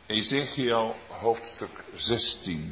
Ezechiel hoofdstuk 16.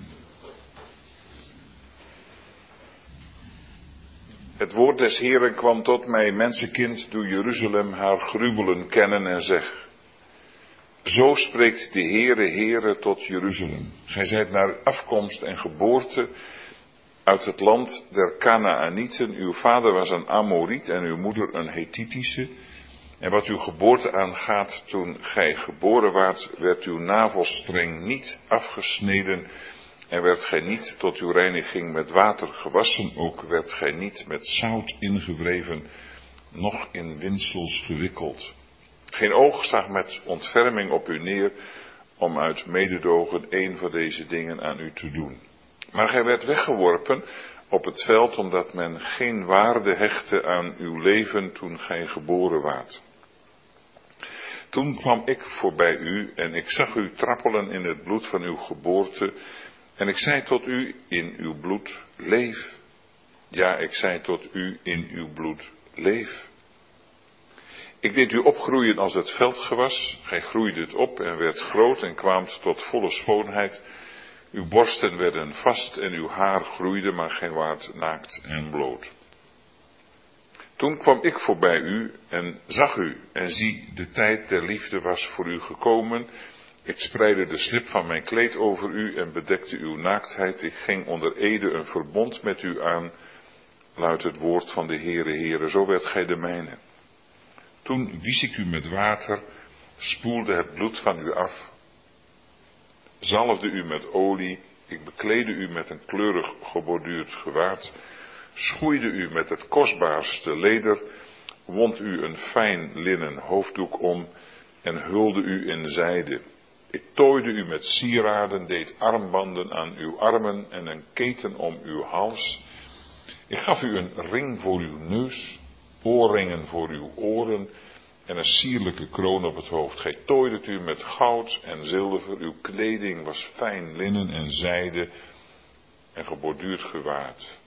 Het woord des Heeren kwam tot mij: mensenkind, doe Jeruzalem haar gruwelen kennen en zeg: zo spreekt de Heere tot Jeruzalem. Gij zijt naar afkomst en geboorte uit het land der Kanaanieten. Uw vader was een Amoriet en uw moeder een Hethitische. En wat uw geboorte aangaat, toen gij geboren waart, werd uw navelstreng niet afgesneden en werd gij niet tot uw reiniging met water gewassen, ook werd gij niet met zout ingewreven, noch in windsels gewikkeld. Geen oog zag met ontferming op u neer, om uit mededogen een van deze dingen aan u te doen. Maar gij werd weggeworpen op het veld, omdat men geen waarde hechtte aan uw leven toen gij geboren waart. Toen kwam ik voorbij u en ik zag u trappelen in het bloed van uw geboorte. En ik zei tot u in uw bloed, leef. Ja, ik zei tot u in uw bloed, leef. Ik deed u opgroeien als het veldgewas. Gij groeide op en werd groot en kwaamt tot volle schoonheid. Uw borsten werden vast en uw haar groeide, maar gij waart naakt en bloot. Toen kwam ik voorbij u en zag u, en zie, de tijd der liefde was voor u gekomen. Ik spreidde de slip van mijn kleed over u en bedekte uw naaktheid. Ik ging onder ede een verbond met u aan, luidt het woord van de Heere, zo werd gij de mijne. Toen wies ik u met water, spoelde het bloed van u af, zalfde u met olie, ik bekleedde u met een kleurig geborduurd gewaad, schoeide u met het kostbaarste leder, wond u een fijn linnen hoofddoek om en hulde u in zijde. Ik tooide u met sieraden, deed armbanden aan uw armen en een keten om uw hals. Ik gaf u een ring voor uw neus, oorringen voor uw oren en een sierlijke kroon op het hoofd. Gij tooidet u met goud en zilver, uw kleding was fijn linnen en zijde en geborduurd gewaad.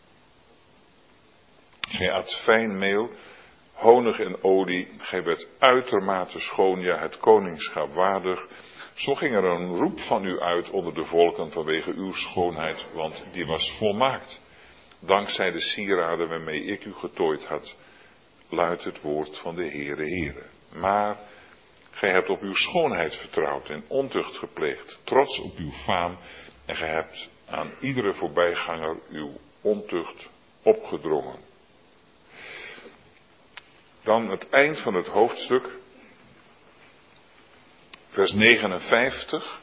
Gij at fijn meel, honig en olie, gij werd uitermate schoon, ja het koningschap waardig. Zo ging er een roep van u uit onder de volken vanwege uw schoonheid, want die was volmaakt. Dankzij de sieraden waarmee ik u getooid had, luidt het woord van de Heere. Maar gij hebt op uw schoonheid vertrouwd en ontucht gepleegd, trots op uw faam, en gij hebt aan iedere voorbijganger uw ontucht opgedrongen. Dan het eind van het hoofdstuk, vers 59.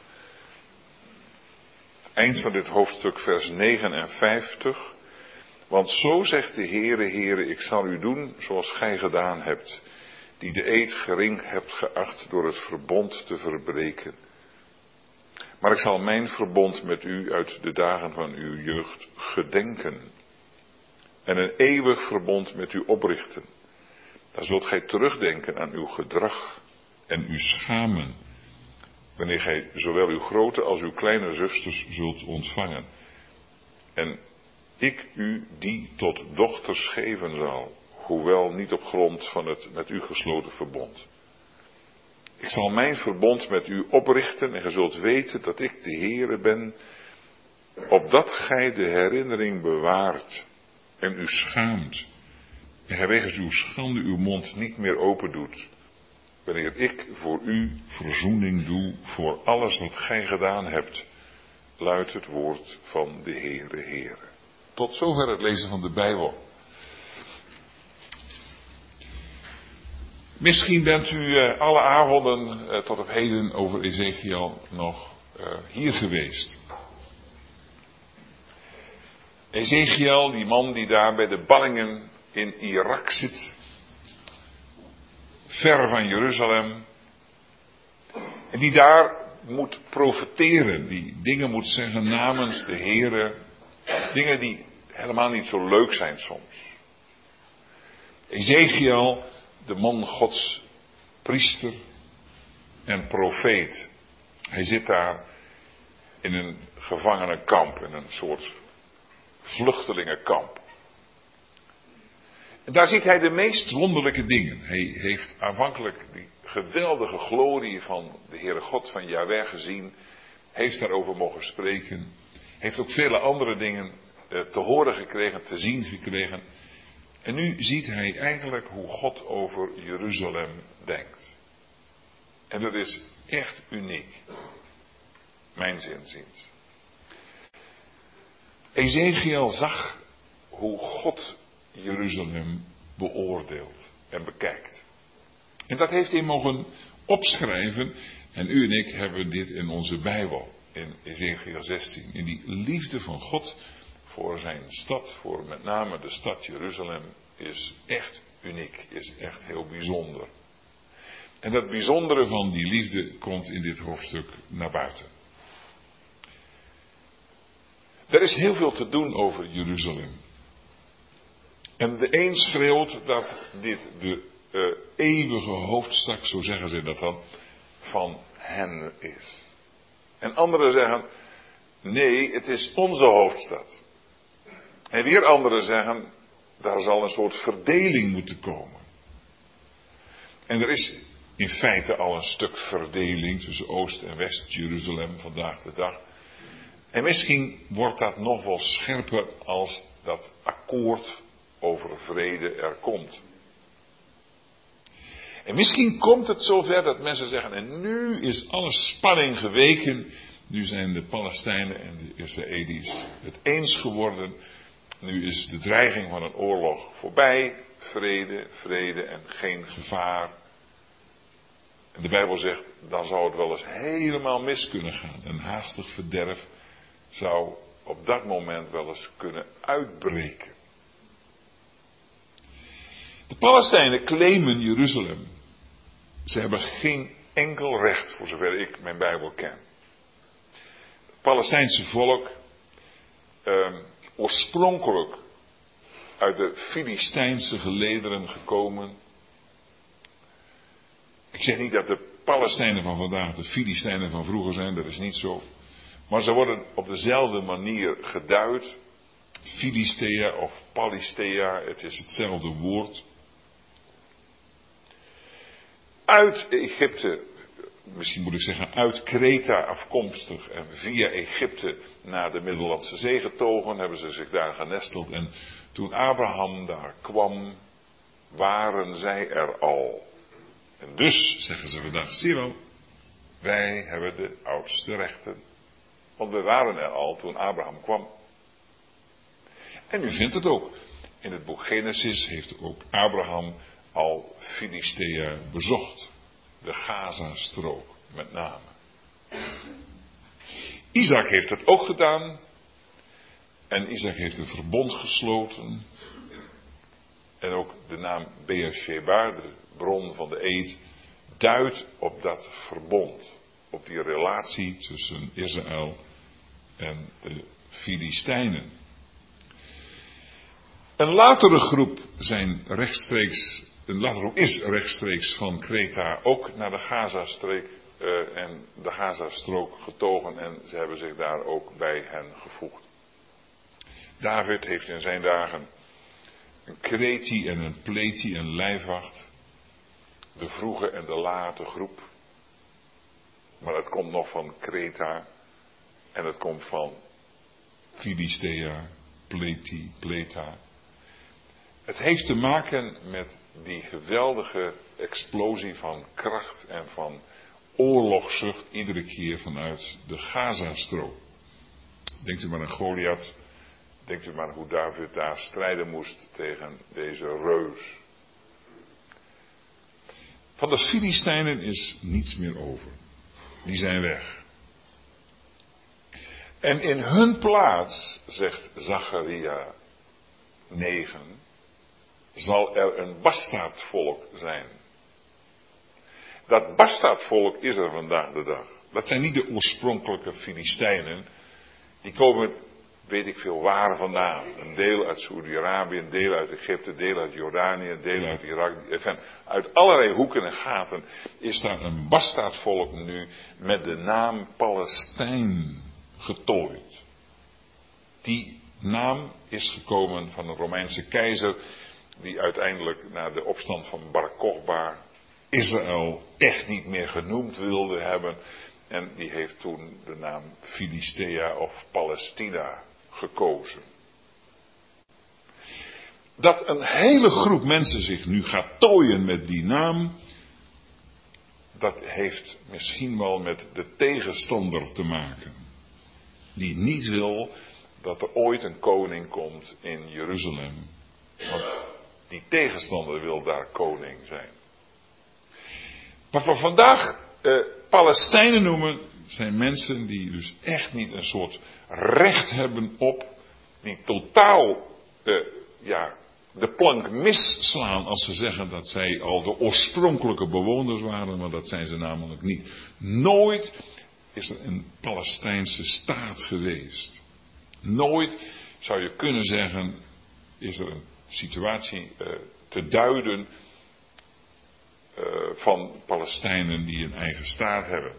Eind van dit hoofdstuk, vers 59. Want zo zegt de Heere, ik zal u doen zoals gij gedaan hebt, die de eed gering hebt geacht door het verbond te verbreken. Maar ik zal mijn verbond met u uit de dagen van uw jeugd gedenken en een eeuwig verbond met u oprichten. Dan zult gij terugdenken aan uw gedrag en u schamen, wanneer gij zowel uw grote als uw kleine zusters zult ontvangen. En ik u die tot dochters geven zal, hoewel niet op grond van het met u gesloten verbond. Ik zal mijn verbond met u oprichten en gij zult weten dat ik de Heere ben, opdat gij de herinnering bewaart en u schaamt. En gij wegens uw schande uw mond niet meer open doet, wanneer ik voor u verzoening doe voor alles wat gij gedaan hebt, luidt het woord van de Heere. Tot zover het lezen van de Bijbel. Misschien bent u alle avonden tot op heden over Ezechiel nog hier geweest. Ezechiel, die man die daar bij de ballingen in Irak zit, ver van Jeruzalem, en die daar moet profeteren, die dingen moet zeggen namens de Heere, dingen die helemaal niet zo leuk zijn soms. Ezechiel, de man Gods, priester en profeet, hij zit daar in een gevangenenkamp, in een soort vluchtelingenkamp. En daar ziet hij de meest wonderlijke dingen. Hij heeft aanvankelijk die geweldige glorie van de Heere God van Jahweh gezien. Heeft daarover mogen spreken. Heeft ook vele andere dingen te horen gekregen, te zien gekregen. En nu ziet hij eigenlijk hoe God over Jeruzalem denkt. En dat is echt uniek. Mijns inziens. Ezechiel zag hoe God Jeruzalem beoordeelt en bekijkt. En dat heeft hij mogen opschrijven. En u en ik hebben dit in onze Bijbel. In Ezechiel 16. In die liefde van God voor zijn stad. Voor met name de stad Jeruzalem. Is echt uniek. Is echt heel bijzonder. En dat bijzondere van die liefde komt in dit hoofdstuk naar buiten. Er is heel veel te doen over Jeruzalem. En de een schreeuwt dat dit de eeuwige hoofdstad, zo zeggen ze dat dan, van hen is. En anderen zeggen, nee, het is onze hoofdstad. En weer anderen zeggen, daar zal een soort verdeling moeten komen. En er is in feite al een stuk verdeling tussen Oost- en West-Jeruzalem vandaag de dag. En misschien wordt dat nog wel scherper als dat akkoord over vrede er komt. En misschien komt het zover dat mensen zeggen, en nu is alle spanning geweken. Nu zijn de Palestijnen en de Israëli's het eens geworden. Nu is de dreiging van een oorlog voorbij. Vrede en geen gevaar. En de Bijbel zegt, dan zou het wel eens helemaal mis kunnen gaan. Een haastig verderf zou op dat moment wel eens kunnen uitbreken. De Palestijnen claimen Jeruzalem. Ze hebben geen enkel recht, voor zover ik mijn Bijbel ken. Het Palestijnse volk, oorspronkelijk uit de Filistijnse gelederen gekomen. Ik zeg niet dat de Palestijnen van vandaag de Filistijnen van vroeger zijn, dat is niet zo. Maar ze worden op dezelfde manier geduid. Filistea of Palistea, het is hetzelfde woord. Uit Egypte, misschien moet ik zeggen uit Kreta afkomstig en via Egypte naar de Middellandse Zee getogen, hebben ze zich daar genesteld. En toen Abraham daar kwam, waren zij er al. En dus, zeggen ze vandaag, zie je wel, wij hebben de oudste rechten. Want we waren er al toen Abraham kwam. En u vindt het ook. In het boek Genesis heeft ook Abraham al Filistea bezocht. De Gazastrook met name. Isaac heeft het ook gedaan. En Isaac heeft een verbond gesloten. En ook de naam Beersheba, de bron van de eed, duidt op dat verbond. Op die relatie tussen Israël en de Filistijnen. Een latere groep is rechtstreeks van Kreta ook naar de Gazastreek en de Gazastrook getogen en ze hebben zich daar ook bij hen gevoegd. David heeft in zijn dagen een Kreti en een Pleti, een lijfwacht. De vroege en de late groep. Maar het komt nog van Kreta. En het komt van Filistea, Pleti, Pleta. Het heeft te maken met die geweldige explosie van kracht en van oorlogszucht iedere keer vanuit de Gazastrook. Denkt u maar aan Goliath. Denkt u maar hoe David daar strijden moest tegen deze reus. Van de Filistijnen is niets meer over. Die zijn weg. En in hun plaats, zegt Zacharia 9, zal er een bastaardvolk zijn. Dat bastaardvolk is er vandaag de dag. Dat zijn niet de oorspronkelijke Filistijnen. Die komen, weet ik veel waar vandaan. Een deel uit Saudi-Arabië, een deel uit Egypte, een deel uit Jordanië, een deel uit Irak. Uit allerlei hoeken en gaten is daar een bastaardvolk nu met de naam Palestijn getooid. Die naam is gekomen van een Romeinse keizer die uiteindelijk na de opstand van Bar Kokhba Israël echt niet meer genoemd wilde hebben. En die heeft toen de naam Filistea of Palestina gekozen. Dat een hele groep mensen zich nu gaat tooien met die naam, dat heeft misschien wel met de tegenstander te maken. Die niet wil dat er ooit een koning komt in Jeruzalem. Want die tegenstander wil daar koning zijn. Wat we vandaag Palestijnen noemen, zijn mensen die dus echt niet een soort recht hebben op, die totaal de plank misslaan als ze zeggen dat zij al de oorspronkelijke bewoners waren, maar dat zijn ze namelijk niet. Nooit is er een Palestijnse staat geweest. Nooit zou je kunnen zeggen, is er een situatie te duiden van Palestijnen die een eigen staat hebben.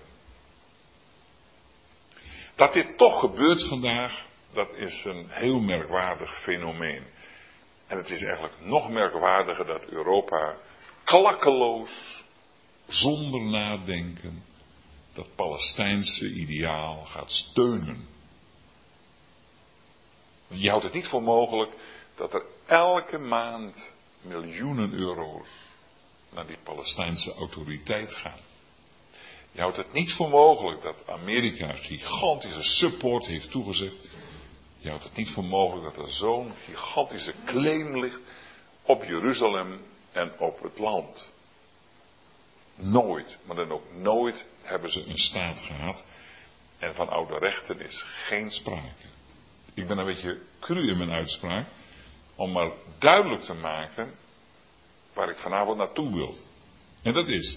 Dat dit toch gebeurt vandaag, dat is een heel merkwaardig fenomeen. En het is eigenlijk nog merkwaardiger dat Europa klakkeloos, zonder nadenken, dat Palestijnse ideaal gaat steunen. Je houdt het niet voor mogelijk dat er elke maand miljoenen euro's naar die Palestijnse autoriteit gaan. Je houdt het niet voor mogelijk dat Amerika gigantische support heeft toegezegd. Je houdt het niet voor mogelijk dat er zo'n gigantische claim ligt op Jeruzalem en op het land. Nooit, maar dan ook nooit hebben ze een staat gehad. En van oude rechten is geen sprake. Ik ben een beetje cru in mijn uitspraak, om maar duidelijk te maken waar ik vanavond naartoe wil. En dat is,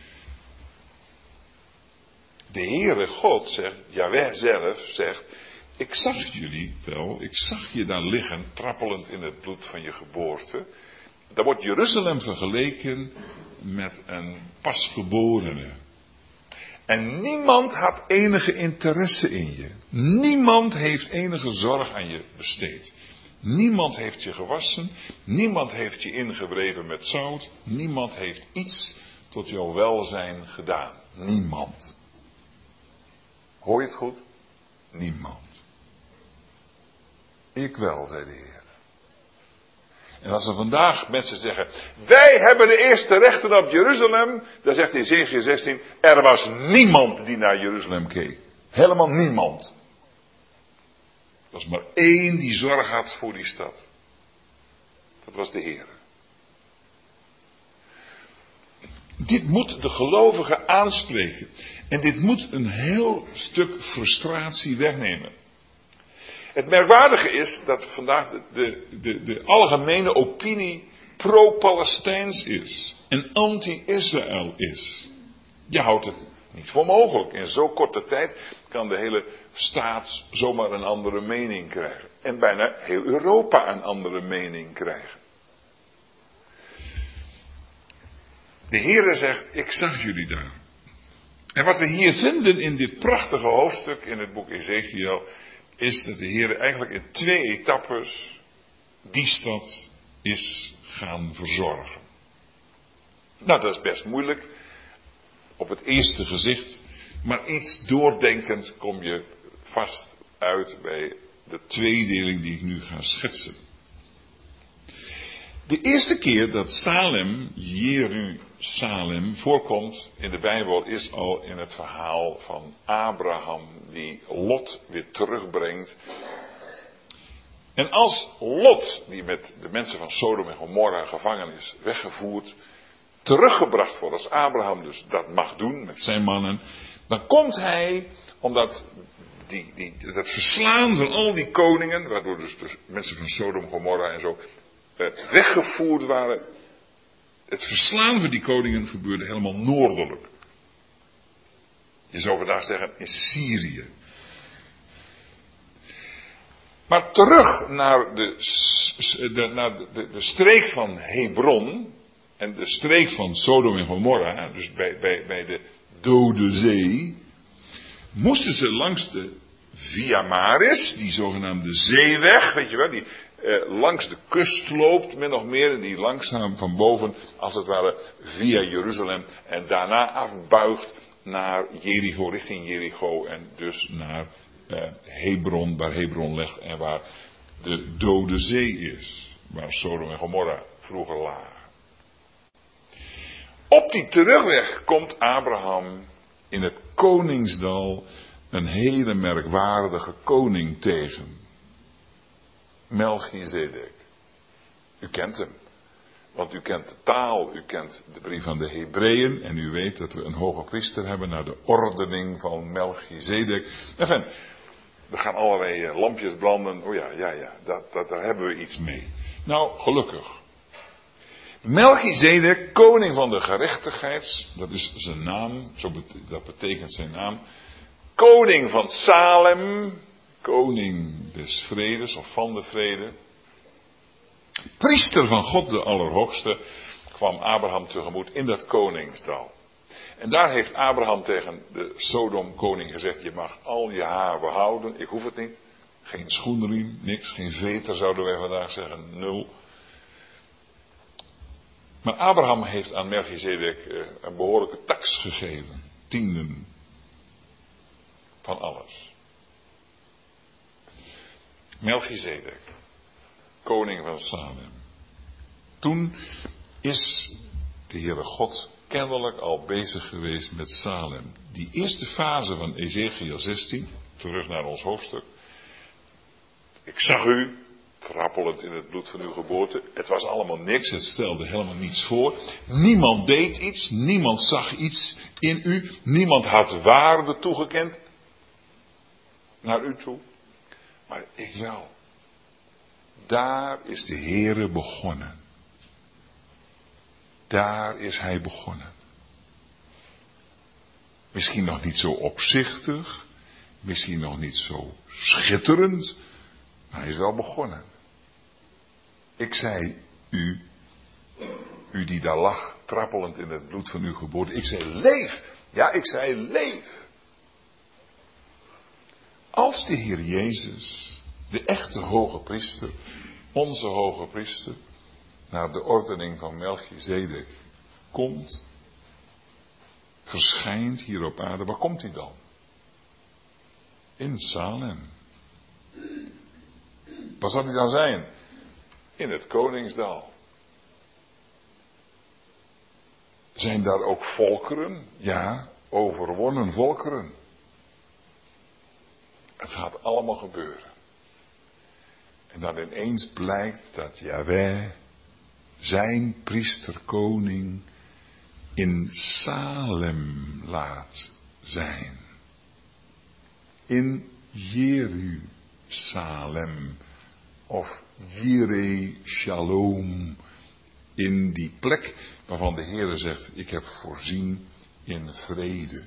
de Heere God zegt, Jahweh zelf zegt, ik zag jullie wel, ik zag je daar liggen, trappelend in het bloed van je geboorte. Daar wordt Jeruzalem vergeleken met een pasgeborene. En niemand had enige interesse in je. Niemand heeft enige zorg aan je besteed. Niemand heeft je gewassen. Niemand heeft je ingewreven met zout. Niemand heeft iets tot jouw welzijn gedaan. Niemand. Hoor je het goed? Niemand. Ik wel, zei de Heer. En als er vandaag mensen zeggen, wij hebben de eerste rechten op Jeruzalem, dan zegt hij in Ezechiël 16, er was niemand die naar Jeruzalem keek. Helemaal niemand. Er was maar één die zorg had voor die stad. Dat was de Heer. Dit moet de gelovigen aanspreken. En dit moet een heel stuk frustratie wegnemen. Het merkwaardige is dat vandaag de algemene opinie pro-Palestijns is. En anti-Israël is. Je houdt het niet voor mogelijk. In zo'n korte tijd kan de hele staat zomaar een andere mening krijgen. En bijna heel Europa een andere mening krijgen. De Heere zegt, ik zag jullie daar. En wat we hier vinden in dit prachtige hoofdstuk in het boek Ezechiël, is dat de Heer eigenlijk in 2 etappes die stad is gaan verzorgen. Nou, dat is best moeilijk op het eerste gezicht, maar iets doordenkend kom je vast uit bij de tweedeling die ik nu ga schetsen. De eerste keer dat Salem, Jerusalem, voorkomt in de Bijbel is al in het verhaal van Abraham die Lot weer terugbrengt. En als Lot, die met de mensen van Sodom en Gomorra gevangen is, weggevoerd, teruggebracht wordt, als Abraham dus dat mag doen met zijn mannen, dan komt hij, omdat dat verslaan van al die koningen, waardoor dus de mensen van Sodom, Gomorra en zo weggevoerd waren. Het verslaan van die koningen gebeurde helemaal noordelijk. Je zou vandaag zeggen in Syrië. Maar terug naar de streek van Hebron en de streek van Sodom en Gomorra, dus bij de Dode Zee, moesten ze langs de Via Maris, die zogenaamde zeeweg, weet je wel, langs de kust loopt, min of meer, en die langzaam van boven, als het ware, via Jeruzalem en daarna afbuigt naar Jericho, richting Jericho en dus naar Hebron, waar Hebron ligt en waar de Dode Zee is, waar Sodom en Gomorra vroeger lagen. Op die terugweg komt Abraham in het Koningsdal een hele merkwaardige koning tegen. Melchizedek. U kent hem. Want u kent de taal, u kent de brief aan de Hebreeën en u weet dat we een hoge priester hebben naar de ordening van Melchizedek. Enfin, we gaan allerlei lampjes branden. Oh ja, daar hebben we iets mee. Nou, gelukkig. Melchizedek, koning van de gerechtigheid, dat is zijn naam, dat betekent zijn naam. Koning van Salem, koning des vredes of van de vrede. Priester van God de Allerhoogste kwam Abraham tegemoet in dat koningsdal. En daar heeft Abraham tegen de Sodom-koning gezegd, je mag al je haar behouden, ik hoef het niet. Geen schoenriem, niks, geen veter zouden wij vandaag zeggen, 0. Maar Abraham heeft aan Melchizedek een behoorlijke tax gegeven. 10 van alles. Melchizedek, koning van Salem. Toen is de Heere God kennelijk al bezig geweest met Salem. Die eerste fase van Ezekiel 16, terug naar ons hoofdstuk. Ik zag u, trappelend in het bloed van uw geboorte. Het was allemaal niks, het stelde helemaal niets voor. Niemand deed iets, niemand zag iets in u. Niemand had waarde toegekend naar u toe. Maar ik wel. Daar is de Heere begonnen. Daar is hij begonnen. Misschien nog niet zo opzichtig. Misschien nog niet zo schitterend. Maar hij is wel begonnen. Ik zei u die daar lag, trappelend in het bloed van uw geboorte. Ik zei leef. Ja, ik zei leef. Als de Heer Jezus, de echte hoge priester, onze hoge priester, naar de ordening van Melchizedek komt, verschijnt hier op aarde, waar komt hij dan? In Salem. Waar zal hij dan zijn? In het Koningsdal. Zijn daar ook volkeren? Ja, overwonnen volkeren. Het gaat allemaal gebeuren. En dan ineens blijkt dat Jahweh zijn priesterkoning in Salem laat zijn. In Jeruzalem. Of Jireh Shalom. In die plek waarvan de Heere zegt, ik heb voorzien in vrede.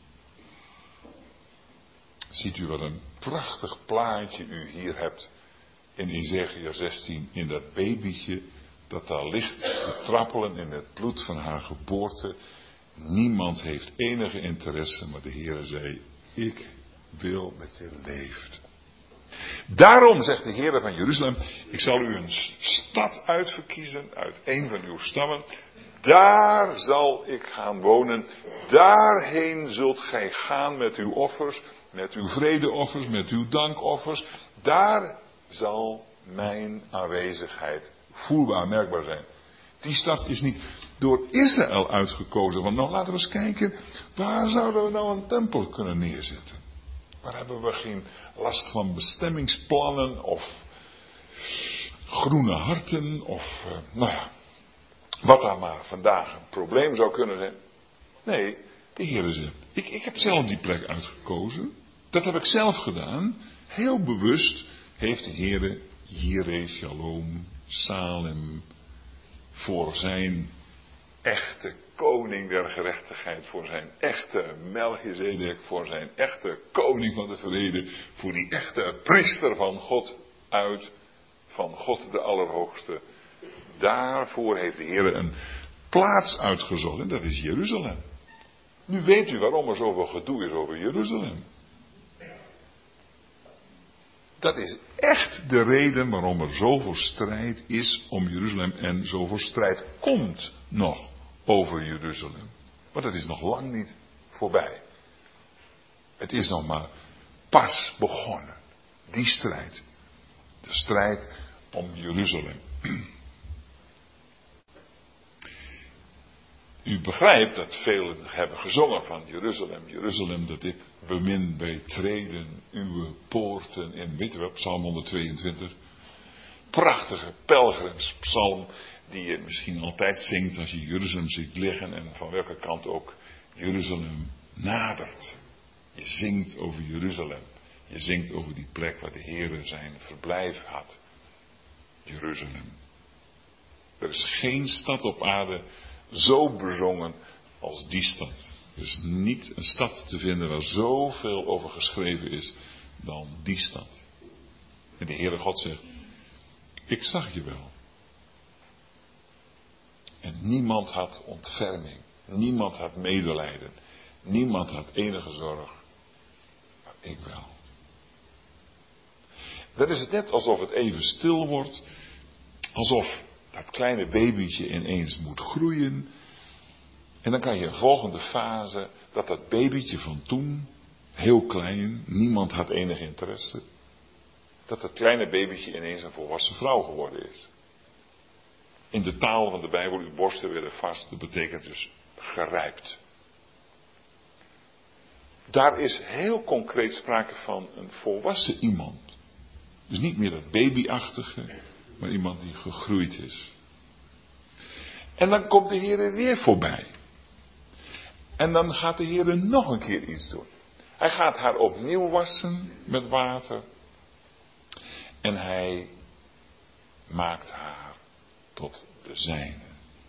Ziet u wat een prachtig plaatje u hier hebt in Ezekiel 16. In dat babytje dat daar ligt te trappelen in het bloed van haar geboorte. Niemand heeft enige interesse, maar de Heere zei, ik wil dat je leeft. Daarom zegt de Heere van Jeruzalem, ik zal u een stad uitverkiezen uit een van uw stammen. Daar zal ik gaan wonen. Daarheen zult gij gaan met uw offers, met uw vredeoffers, met uw dankoffers. Daar zal mijn aanwezigheid voelbaar, merkbaar zijn. Die stad is niet door Israël uitgekozen. Want nou laten we eens kijken, waar zouden we nou een tempel kunnen neerzetten? Waar hebben we geen last van bestemmingsplannen of groene harten of wat daar maar vandaag een probleem zou kunnen zijn. Nee, de Heere zegt, ik heb zelf die plek uitgekozen. Dat heb ik zelf gedaan. Heel bewust heeft de Heere Jireh Shalom, Salem, voor zijn echte koning der gerechtigheid, voor zijn echte Melchizedek, voor zijn echte koning van de vrede, voor die echte priester van God van God de Allerhoogste. Daarvoor heeft de Heer een plaats uitgezocht en dat is Jeruzalem. Nu weet u waarom er zoveel gedoe is over Jeruzalem. Dat is echt de reden waarom er zoveel strijd is om Jeruzalem en zoveel strijd komt nog over Jeruzalem. Maar dat is nog lang niet voorbij. Het is nog maar pas begonnen. Die strijd. De strijd om Jeruzalem. U begrijpt dat velen hebben gezongen van Jeruzalem. Jeruzalem dat ik bemin bij treden uw poorten in. Weet je wel, Psalm 122. Prachtige pelgrimspsalm die je misschien altijd zingt als je Jeruzalem ziet liggen en van welke kant ook Jeruzalem nadert. Je zingt over Jeruzalem. Je zingt over die plek waar de Heere zijn verblijf had. Jeruzalem. Er is geen stad op aarde zo bezongen als die stad. Er is niet een stad te vinden waar zoveel over geschreven is dan die stad. En de Heere God zegt, ik zag je wel. En niemand had ontferming. Niemand had medelijden. Niemand had enige zorg. Maar ik wel. Dat is het net alsof het even stil wordt. Alsof dat kleine babytje ineens moet groeien. En dan kan je een volgende fase, dat babytje van toen, heel klein, niemand had enig interesse. Dat kleine babytje ineens een volwassen vrouw geworden is. In de taal van de Bijbel, uw borsten werden vast, dat betekent dus gerijpt. Daar is heel concreet sprake van een volwassen iemand. Dus niet meer dat babyachtige, maar iemand die gegroeid is. En dan komt de Heer weer voorbij. En dan gaat de Heer nog een keer iets doen. Hij gaat haar opnieuw wassen met water. En hij maakt haar tot de zijne.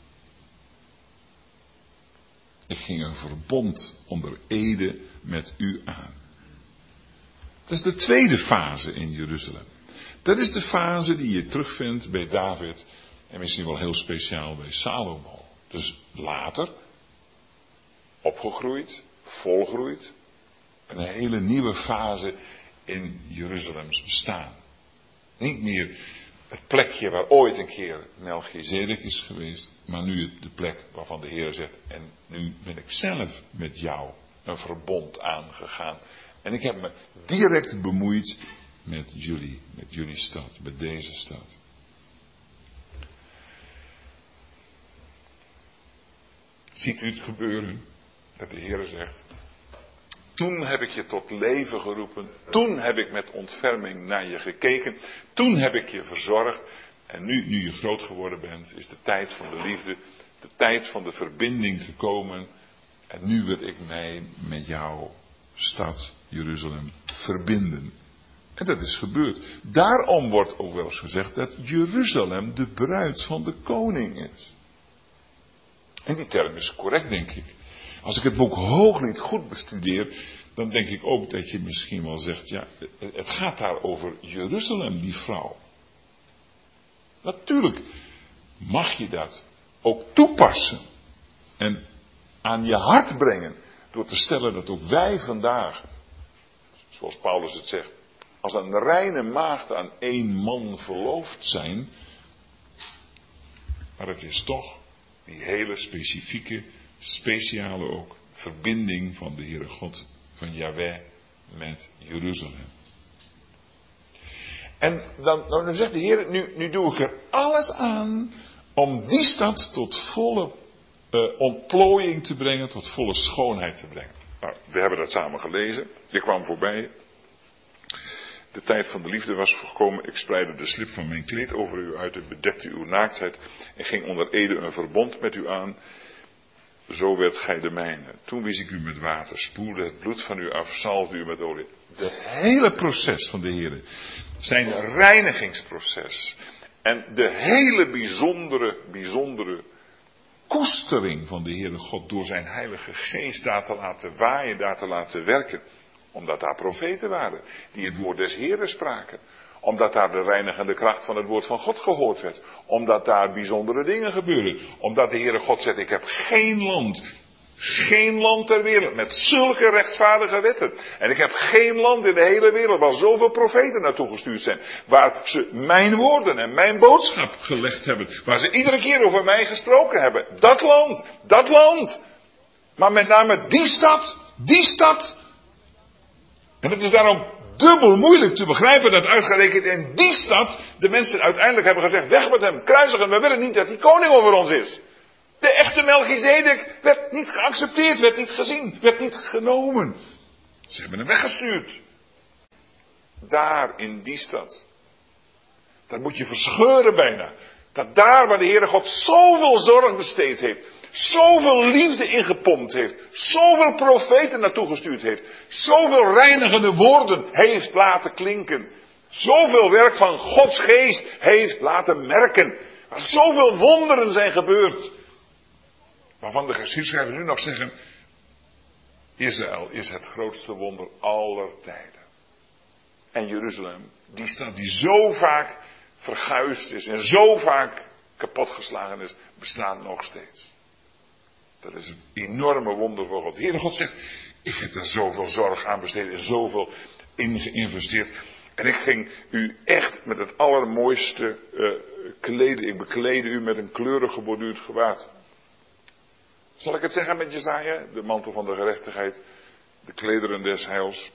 Ik ging een verbond onder ede met u aan. Dat is de tweede fase in Jeruzalem. Dat is de fase die je terugvindt bij David en misschien wel heel speciaal bij Salomo. Dus later, opgegroeid, volgroeid, een hele nieuwe fase in Jeruzalems bestaan. Niet meer het plekje waar ooit een keer Melchizedek is geweest, maar nu de plek waarvan de Heer zegt, en nu ben ik zelf met jou een verbond aangegaan. En ik heb me direct bemoeid met jullie stad, met deze stad. Ziet u het gebeuren? Dat de Heer zegt, toen heb ik je tot leven geroepen, toen heb ik met ontferming naar je gekeken, toen heb ik je verzorgd. En nu je groot geworden bent, is de tijd van de liefde, de tijd van de verbinding gekomen. En nu wil ik mij met jouw stad, Jeruzalem, verbinden. En dat is gebeurd. Daarom wordt ook wel eens gezegd dat Jeruzalem de bruid van de koning is. En die term is correct, denk ik. Als ik het boek Hooglied goed bestudeer, dan denk ik ook dat je misschien wel zegt, ja, het gaat daar over Jeruzalem, die vrouw. Natuurlijk mag je dat ook toepassen en aan je hart brengen, door te stellen dat ook wij vandaag, zoals Paulus het zegt, als een reine maagd aan één man verloofd zijn. Maar het is toch die hele specifieke, speciale ook, verbinding van de Heere God, van Yahweh met Jeruzalem. En dan zegt de Heer, nu doe ik er alles aan om die stad tot volle ontplooiing te brengen, tot volle schoonheid te brengen. Nou, we hebben dat samen gelezen. Je kwam voorbij. De tijd van de liefde was gekomen. Ik spreidde de slip van mijn kleed over u uit. Ik bedekte uw naaktheid en ging onder ede een verbond met u aan. Zo werd gij de mijne. Toen wist ik u met water, spoelde het bloed van u af, zalfde u met olie. De hele proces van de Heer, zijn reinigingsproces. En de hele bijzondere koestering van de Heere God door zijn heilige geest daar te laten waaien, daar te laten werken. Omdat daar profeten waren die het woord des Heeren spraken. Omdat daar de reinigende kracht van het woord van God gehoord werd. Omdat daar bijzondere dingen gebeurden. Omdat de Heere God zegt, ik heb geen land, Geen land ter wereld met zulke rechtvaardige wetten. En ik heb geen land in de hele wereld waar zoveel profeten naartoe gestuurd zijn. Waar ze mijn woorden en mijn boodschap gelegd hebben. Waar ze iedere keer over mij gesproken hebben. Dat land, dat land. Maar met name die stad. En het is daarom dubbel moeilijk te begrijpen dat uitgerekend in die stad de mensen uiteindelijk hebben gezegd, weg met hem, kruisigen, we willen niet dat die koning over ons is. De echte Melchizedek werd niet geaccepteerd, werd niet gezien, werd niet genomen. Ze hebben hem weggestuurd. Daar in die stad. Dat moet je verscheuren bijna. Dat daar waar de Heere God zoveel zorg besteed heeft, zoveel liefde ingepompt heeft, zoveel profeten naartoe gestuurd heeft, zoveel reinigende woorden heeft laten klinken, zoveel werk van Gods geest heeft laten merken, waar zoveel wonderen zijn gebeurd, waarvan de geschiedschrijvers nu nog zeggen, Israël is het grootste wonder aller tijden. En Jeruzalem, die stad die zo vaak verguisd is en zo vaak kapotgeslagen is, bestaat nog steeds. Dat is het enorme wonder van God. De Heere God zegt, ik heb daar zoveel zorg aan besteed en zoveel in geïnvesteerd. En ik ging u echt met het allermooiste kleden. Ik bekleedde u met een kleurig geborduurd gewaad. Zal ik het zeggen met Jesaja? De mantel van de gerechtigheid. De klederen des heils.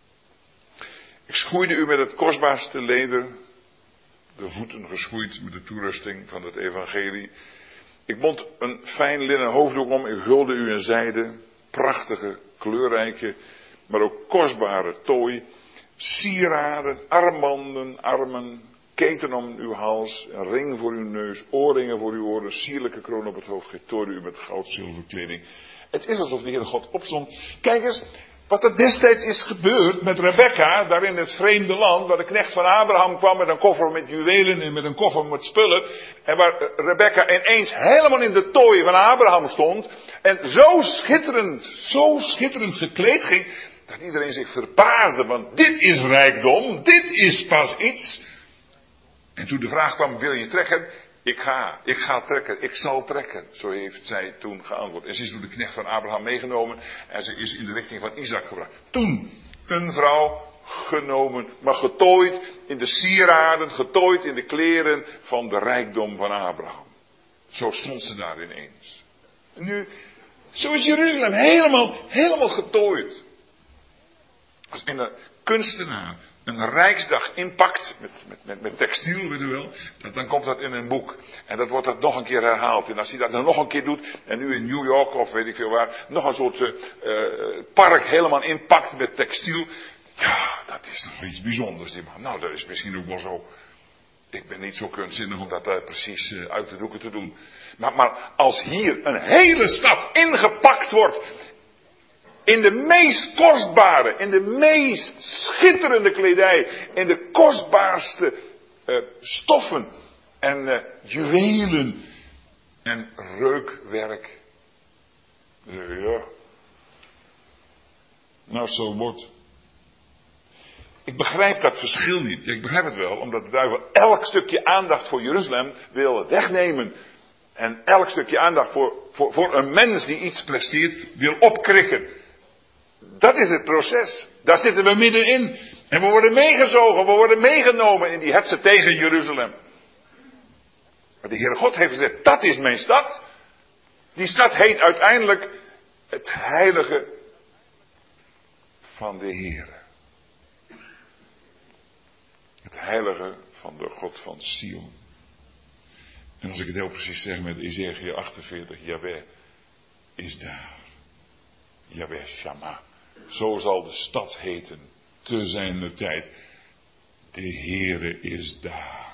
Ik schoeide u met het kostbaarste leder. De voeten geschoeid met de toerusting van het evangelie. Ik bond een fijn linnen hoofddoek om. Ik hulde u in zijde. Prachtige, kleurrijke, maar ook kostbare tooi. Sieraden, armbanden, armen, keten om uw hals, een ring voor uw neus, oorringen voor uw oren, sierlijke kroon op het hoofd, getooide u met goud, zilver kleding. Het is alsof de Heere God opstond. Kijk eens, wat er destijds is gebeurd met Rebecca, daar in het vreemde land, waar de knecht van Abraham kwam met een koffer met juwelen en met een koffer met spullen. En waar Rebecca ineens helemaal in de tooi van Abraham stond. En zo schitterend gekleed ging, dat iedereen zich verbaasde, want dit is rijkdom, dit is pas iets. En toen de vraag kwam, wil je trekken? Ik ga trekken, ik zal trekken. Zo heeft zij toen geantwoord. En ze is door de knecht van Abraham meegenomen en ze is in de richting van Isaac gebracht. Toen een vrouw genomen, maar getooid in de sieraden, getooid in de kleren van de rijkdom van Abraham. Zo stond ze daar ineens. En nu, zo is Jeruzalem helemaal getooid. Als in een kunstenaar een Rijksdag inpakt met textiel, weet u wel, dan komt dat in een boek. En dat wordt dat nog een keer herhaald. En als hij dat dan nog een keer doet, en nu in New York of weet ik veel waar, nog een soort park helemaal inpakt met textiel. Ja, dat is toch iets bijzonders, die man. Nou, dat is misschien ook wel zo. Ik ben niet zo kunstzinnig om dat precies uit de doeken te doen. Maar als hier een hele stad ingepakt wordt in de meest kostbare, in de meest schitterende kledij, in de kostbaarste stoffen en juwelen en reukwerk. Ja. Nou, zo wordt. Ik begrijp dat verschil niet. Ik begrijp het wel, omdat de duivel elk stukje aandacht voor Jeruzalem wil wegnemen. En elk stukje aandacht voor een mens die iets presteert, wil opkrikken. Dat is het proces. Daar zitten we middenin. En we worden meegezogen, we worden meegenomen in die hetze tegen Jeruzalem. Maar de Heere God heeft gezegd, dat is mijn stad. Die stad heet uiteindelijk het heilige van de Heere. Het heilige van de God van Sion. En als ik het heel precies zeg met Ezekiel 48, Jahweh is daar. Jahweh Shammah. Zo zal de stad heten te zijner tijd. De Heere is daar.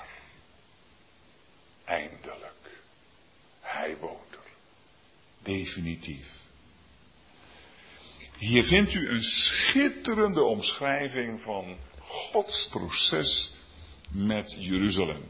Eindelijk. Hij woont er. Definitief. Hier vindt u een schitterende omschrijving van Gods proces met Jeruzalem.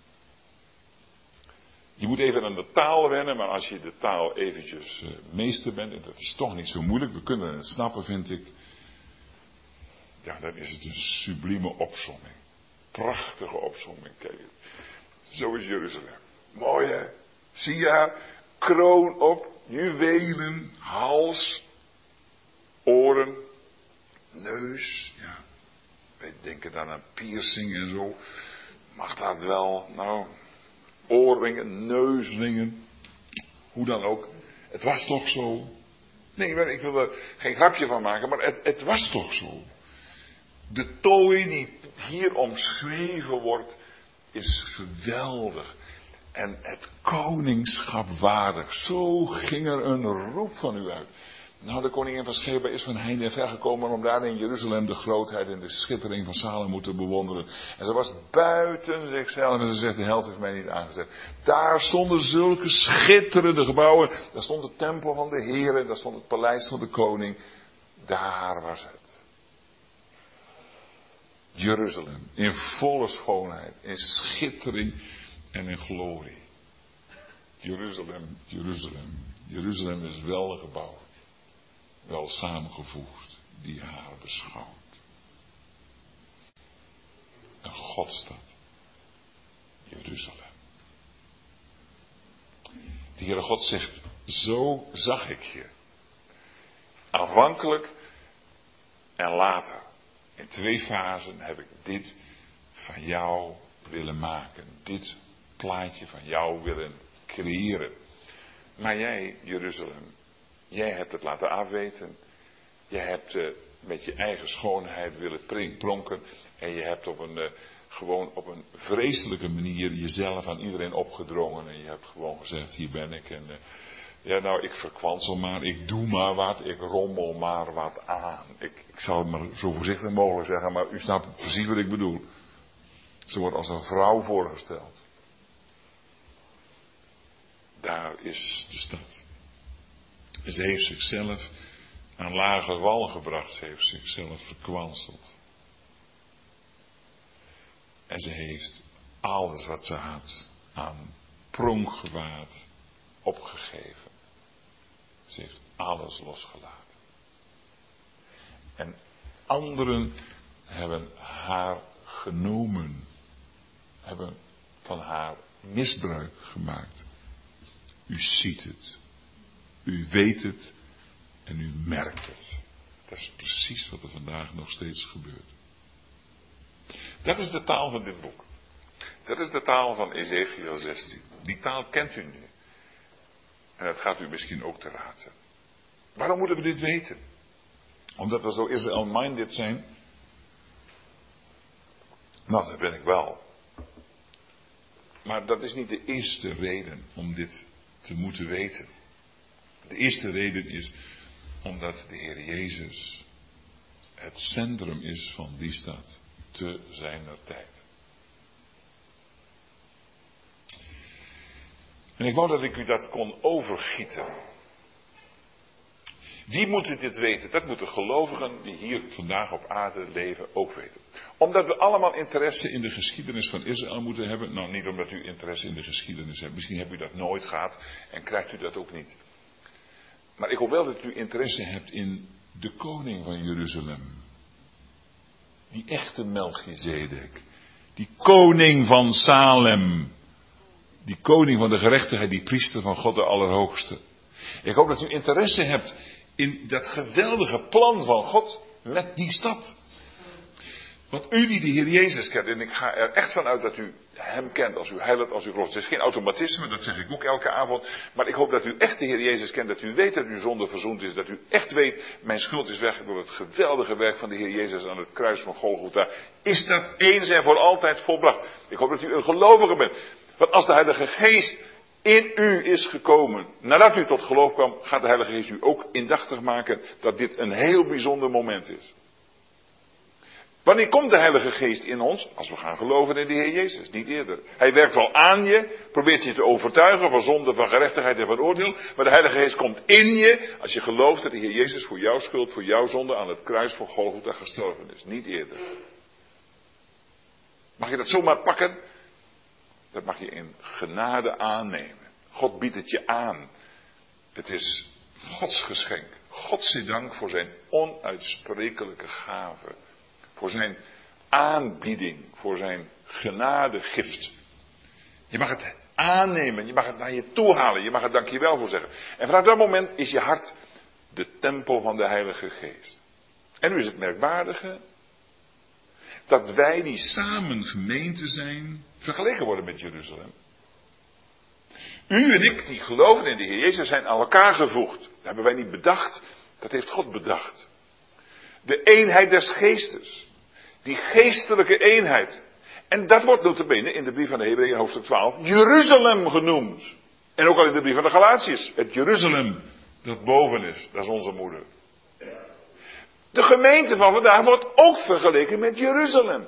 Je moet even aan de taal wennen, maar als je de taal eventjes meester bent, en dat is toch niet zo moeilijk, we kunnen het snappen, vind ik. Ja, dan is het een sublieme opsomming. Prachtige opsomming, kijk eens. Zo is Jeruzalem. Mooi hè? Zie je haar? Kroon op, juwelen, hals, oren, neus. Ja, wij denken dan aan piercing en zo. Mag dat wel? Nou, oorringen, neusringen. Hoe dan ook. Het was toch zo. Nee, ik wil er geen grapje van maken, maar het was toch zo. De tooi die hier omschreven wordt, is geweldig. En het koningschap waardig. Zo ging er een roep van u uit. Nou, de koningin van Sheba is van heinde en ver gekomen om daar in Jeruzalem de grootheid en de schittering van Salomo te bewonderen. En ze was buiten zichzelf en ze zegt, de held heeft mij niet aangezet. Daar stonden zulke schitterende gebouwen. Daar stond de tempel van de Heer, daar stond het paleis van de koning. Daar was het. Jeruzalem, in volle schoonheid, in schittering en in glorie. Jeruzalem, Jeruzalem. Jeruzalem is wel gebouwd. Wel samengevoegd, die haar beschouwt. Een Godstad. Jeruzalem. De Heere God zegt, zo zag ik je. Aanvankelijk en later. In 2 fasen heb ik dit van jou willen maken. Dit plaatje van jou willen creëren. Maar jij, Jeruzalem, jij hebt het laten afweten. Jij hebt met je eigen schoonheid willen pronken. En je hebt gewoon op een vreselijke manier jezelf aan iedereen opgedrongen. En je hebt gewoon gezegd, hier ben ik. En ja, nou, ik verkwansel maar, ik doe maar wat, ik rommel maar wat aan. Ik zal het maar zo voorzichtig mogelijk zeggen, maar u snapt precies wat ik bedoel. Ze wordt als een vrouw voorgesteld. Daar is de stad. Ze heeft zichzelf aan lage wal gebracht. Ze heeft zichzelf verkwanseld. En ze heeft alles wat ze had aan pronkgewaad opgegeven. Ze heeft alles losgelaten. En anderen hebben haar genomen. Hebben van haar misbruik gemaakt. U ziet het. U weet het. En u merkt het. Dat is precies wat er vandaag nog steeds gebeurt. Dat is de taal van dit boek. Dat is de taal van Ezekiel 16. Die taal kent u nu. En dat gaat u misschien ook te raden. Waarom moeten we dit weten? Omdat we zo Israel-minded zijn? Nou, dat ben ik wel. Maar dat is niet de eerste reden om dit te moeten weten. De eerste reden is omdat de Heer Jezus het centrum is van die stad te zijner tijd. En ik wou dat ik u dat kon overgieten. Wie moeten dit weten? Dat moeten gelovigen die hier vandaag op aarde leven ook weten. Omdat we allemaal interesse in de geschiedenis van Israël moeten hebben. Nou, niet omdat u interesse in de geschiedenis hebt. Misschien hebt u dat nooit gehad en krijgt u dat ook niet. Maar ik hoop wel dat u interesse hebt in de koning van Jeruzalem. Die echte Melchizedek. Die koning van Salem. Die koning van de gerechtigheid, die priester van God de Allerhoogste. Ik hoop dat u interesse hebt in dat geweldige plan van God met die stad. Want u die de Heer Jezus kent, en ik ga er echt van uit dat u hem kent als u heiligt, als u gelooft. Het is geen automatisme, dat zeg ik ook elke avond. Maar ik hoop dat u echt de Heer Jezus kent, dat u weet dat uw zonde verzoend is. Dat u echt weet, mijn schuld is weg door het geweldige werk van de Heer Jezus aan het kruis van Golgotha. Is dat eens en voor altijd volbracht. Ik hoop dat u een gelovige bent. Want als de Heilige Geest in u is gekomen, nadat u tot geloof kwam, gaat de Heilige Geest u ook indachtig maken dat dit een heel bijzonder moment is. Wanneer komt de Heilige Geest in ons? Als we gaan geloven in de Heer Jezus, niet eerder. Hij werkt wel aan je, probeert je te overtuigen van zonde, van gerechtigheid en van oordeel. Maar de Heilige Geest komt in je als je gelooft dat de Heer Jezus voor jouw schuld, voor jouw zonde aan het kruis van Golgotha gestorven is. Niet eerder. Mag je dat zomaar pakken? Dat mag je in genade aannemen. God biedt het je aan. Het is Gods geschenk. Godzijdank voor zijn onuitsprekelijke gave. Voor zijn aanbieding. Voor zijn genadegift. Je mag het aannemen. Je mag het naar je toe halen. Je mag er dankjewel voor zeggen. En vanaf dat moment is je hart de tempel van de Heilige Geest. En nu is het merkwaardige dat wij die samen gemeente zijn, vergeleken worden met Jeruzalem. U en ik die geloven in de Heer Jezus zijn aan elkaar gevoegd. Dat hebben wij niet bedacht, dat heeft God bedacht. De eenheid des geestes. Die geestelijke eenheid. En dat wordt nota bene in de brief van de Hebreeën hoofdstuk 12 Jeruzalem genoemd. En ook al in de brief van de Galatiërs. Het Jeruzalem dat boven is, dat is onze moeder. De gemeente van vandaag wordt ook vergeleken met Jeruzalem.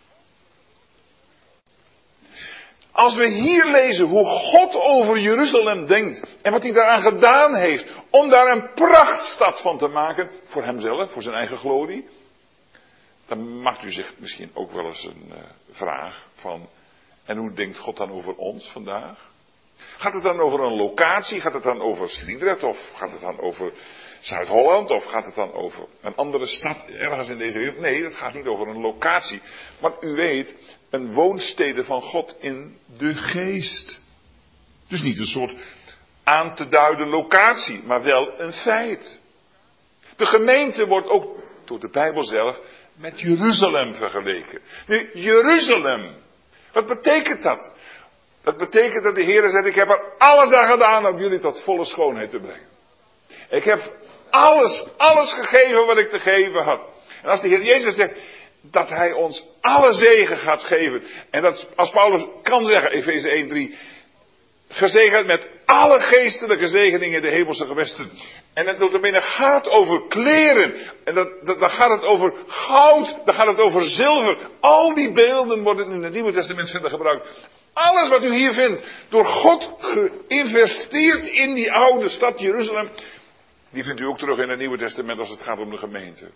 Als we hier lezen hoe God over Jeruzalem denkt en wat hij daaraan gedaan heeft om daar een prachtstad van te maken voor hemzelf, voor zijn eigen glorie, dan maakt u zich misschien ook wel eens een vraag van, en hoe denkt God dan over ons vandaag? Gaat het dan over een locatie? Gaat het dan over Sliedrecht? Of gaat het dan over Zuid-Holland? Of gaat het dan over een andere stad ergens in deze wereld? Nee, het gaat niet over een locatie. Maar u weet, een woonstede van God in de geest. Dus niet een soort aan te duiden locatie, maar wel een feit. De gemeente wordt ook door de Bijbel zelf met Jeruzalem vergeleken. Nu, Jeruzalem, wat betekent dat? Dat betekent dat de Heer zegt, ik heb er alles aan gedaan om jullie tot volle schoonheid te brengen. Ik heb alles gegeven wat ik te geven had. En als de Heer Jezus zegt dat Hij ons alle zegen gaat geven. En dat als Paulus kan zeggen, Efeze 1:3, gezegend met alle geestelijke zegeningen in de hemelse gewesten. En het notabene gaat over kleren. En dan gaat het over goud. Dan gaat het over zilver. Al die beelden worden in het Nieuwe Testament verder gebruikt. Alles wat u hier vindt, door God geïnvesteerd in die oude stad Jeruzalem, die vindt u ook terug in het Nieuwe Testament als het gaat om de gemeente.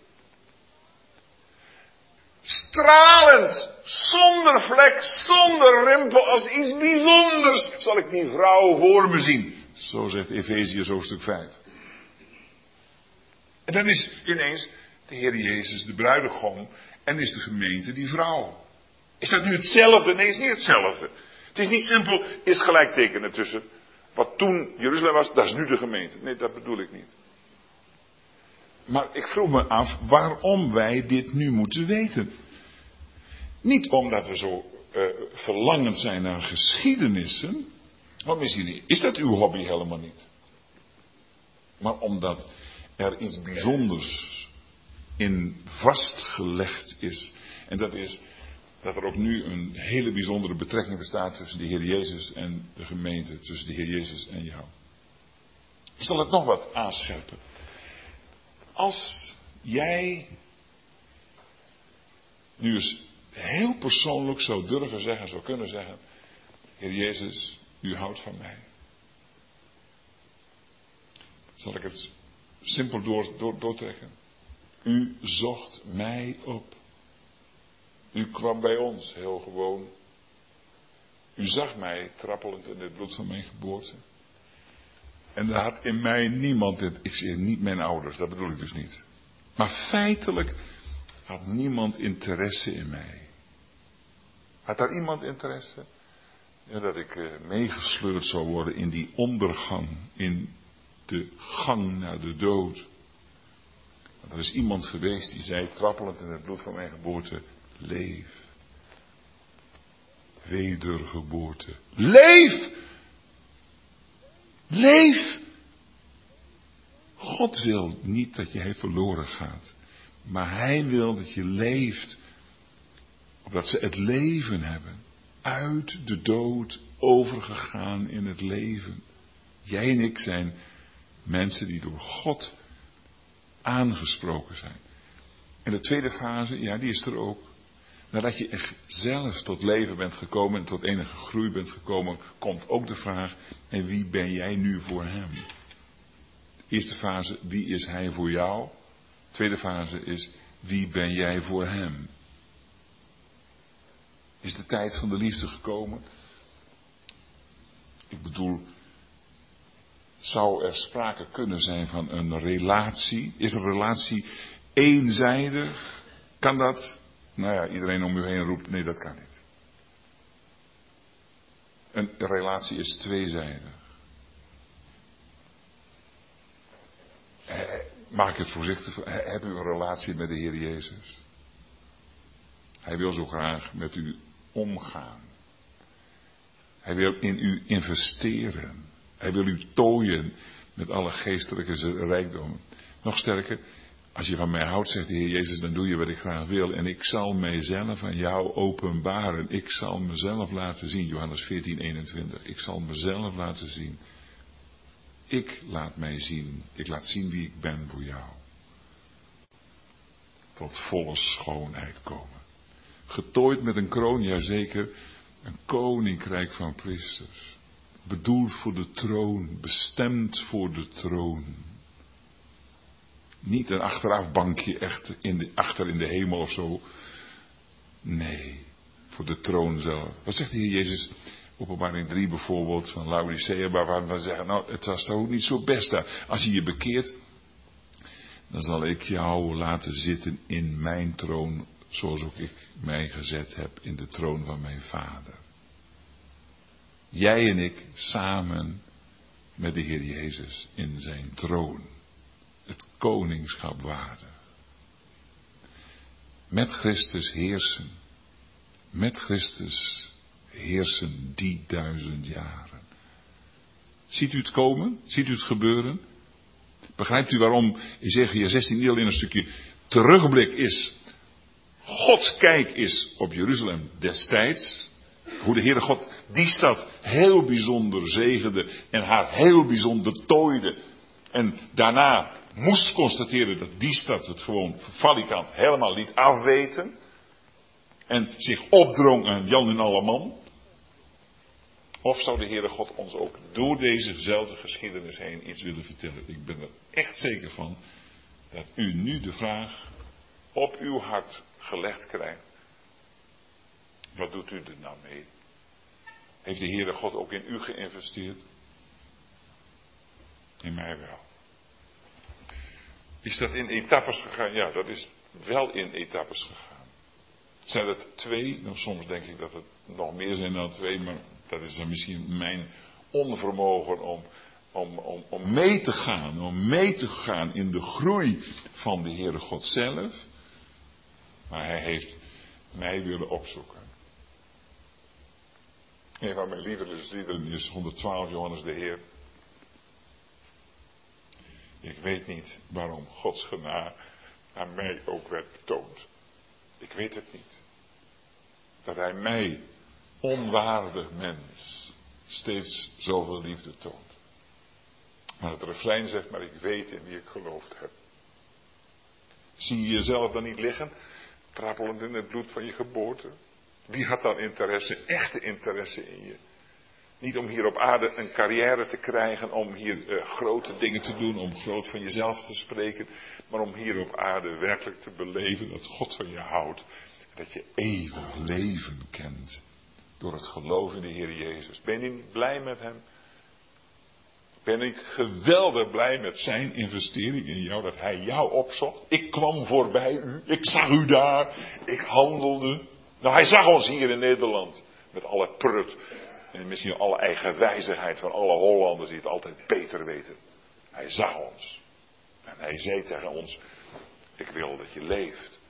Stralend, zonder vlek, zonder rimpel, als iets bijzonders zal ik die vrouw voor me zien. Zo zegt Efeziërs hoofdstuk 5. En dan is ineens de Heer Jezus de bruidegom en is de gemeente die vrouw. Is dat nu hetzelfde? Nee, het is niet hetzelfde. Het is niet simpel, is gelijktekenen tussen wat toen Jeruzalem was, dat is nu de gemeente. Nee, dat bedoel ik niet. Maar ik vroeg me af waarom wij dit nu moeten weten. Niet omdat we zo verlangend zijn naar geschiedenissen. Want misschien is dat uw hobby helemaal niet. Maar omdat er iets bijzonders in vastgelegd is. En dat is dat er ook nu een hele bijzondere betrekking bestaat tussen de Heer Jezus en de gemeente. Tussen de Heer Jezus en jou. Ik zal het nog wat aanscherpen. Als jij nu eens heel persoonlijk zou durven zeggen, zou kunnen zeggen, Heer Jezus, u houdt van mij. Zal ik het simpel doortrekken? U zocht mij op. U kwam bij ons, heel gewoon. U zag mij trappelend in het bloed van mijn geboorte. En er had in mij niemand, ik zeg niet mijn ouders, dat bedoel ik dus niet. Maar feitelijk had niemand interesse in mij. Had daar iemand interesse? Ja, dat ik meegesleurd zou worden in die ondergang, in de gang naar de dood. Want er is iemand geweest die zei, trappelend in het bloed van mijn geboorte, leef. Wedergeboorte. Leef! Leef! God wil niet dat jij verloren gaat. Maar Hij wil dat je leeft. Opdat ze het leven hebben. Uit de dood overgegaan in het leven. Jij en ik zijn mensen die door God aangesproken zijn. En de tweede fase, ja, die is er ook. Nadat je echt zelf tot leven bent gekomen en tot enige groei bent gekomen, komt ook de vraag, en wie ben jij nu voor Hem? De eerste fase, wie is Hij voor jou? De tweede fase is, wie ben jij voor Hem? Is de tijd van de liefde gekomen? Ik bedoel, zou er sprake kunnen zijn van een relatie? Is een relatie eenzijdig? Kan dat? Nou ja, iedereen om u heen roept, nee, dat kan niet. Een relatie is tweezijdig. Maak het voorzichtig. Heb u een relatie met de Heer Jezus? Hij wil zo graag met u omgaan. Hij wil in u investeren. Hij wil u tooien met alle geestelijke rijkdommen. Nog sterker, als je van mij houdt, zegt de Heer Jezus, dan doe je wat ik graag wil. En ik zal mijzelf aan jou openbaren. Ik zal mezelf laten zien. Johannes 14:21. Ik zal mezelf laten zien. Ik laat mij zien. Ik laat zien wie ik ben voor jou. Tot volle schoonheid komen. Getooid met een kroon, jazeker. Een koninkrijk van priesters. Bedoeld voor de troon. Bestemd voor de troon. Niet een achterafbankje echt achter in de hemel of zo. Nee, voor de troon zelf. Wat zegt de Heer Jezus? Openbaring 3 bijvoorbeeld, van Laodicea, waarvan we zeggen, nou, het was toch ook niet zo best daar. Als je je bekeert, dan zal ik jou laten zitten in mijn troon, zoals ook ik mij gezet heb in de troon van mijn Vader. Jij en ik samen met de Heer Jezus in zijn troon. Het koningschap waardig. Met Christus heersen. Met Christus heersen die 1000 jaren. Ziet u het komen? Ziet u het gebeuren? Begrijpt u waarom Ezechiël 16 niet alleen een stukje terugblik is. Gods kijk is op Jeruzalem destijds. Hoe de Heere God die stad heel bijzonder zegende en haar heel bijzonder tooide. En daarna moest constateren dat die stad het gewoon valikant helemaal liet afweten. En zich opdrong aan Jan en Alleman. Of zou de Heere God ons ook door dezezelfde geschiedenis heen iets willen vertellen? Ik ben er echt zeker van dat u nu de vraag op uw hart gelegd krijgt. Wat doet u er nou mee? Heeft de Heere God ook in u geïnvesteerd? In mij wel. Is dat in etappes gegaan? Ja, dat is wel in etappes gegaan. Zijn het 2? Nou, soms denk ik dat het nog meer zijn dan 2, maar dat is dan misschien mijn onvermogen om mee te gaan. Om mee te gaan in de groei van de Heere God zelf. Maar hij heeft mij willen opzoeken. Een van mijn liederliederen is 112, Johannes de Heer. Ik weet niet waarom Gods genade aan mij ook werd betoond. Ik weet het niet. Dat hij mij, onwaardig mens, steeds zoveel liefde toont. Maar het refrein zegt, maar ik weet in wie ik geloofd heb. Zie je jezelf dan niet liggen, trappelend in het bloed van je geboorte? Wie had dan interesse, echte interesse in je? Niet om hier op aarde een carrière te krijgen, om hier grote dingen te doen, om groot van jezelf te spreken. Maar om hier op aarde werkelijk te beleven dat God van je houdt. Dat je eeuwig leven kent. Door het geloof in de Heer Jezus. Ben je niet blij met hem? Ben ik geweldig blij met zijn investering in jou, dat hij jou opzocht. Ik kwam voorbij u, ik zag u daar, ik handelde. Nou, hij zag ons hier in Nederland, met alle prut en misschien alle eigenwijzigheid van alle Hollanders die het altijd beter weten. Hij zag ons. En hij zei tegen ons, ik wil dat je leeft.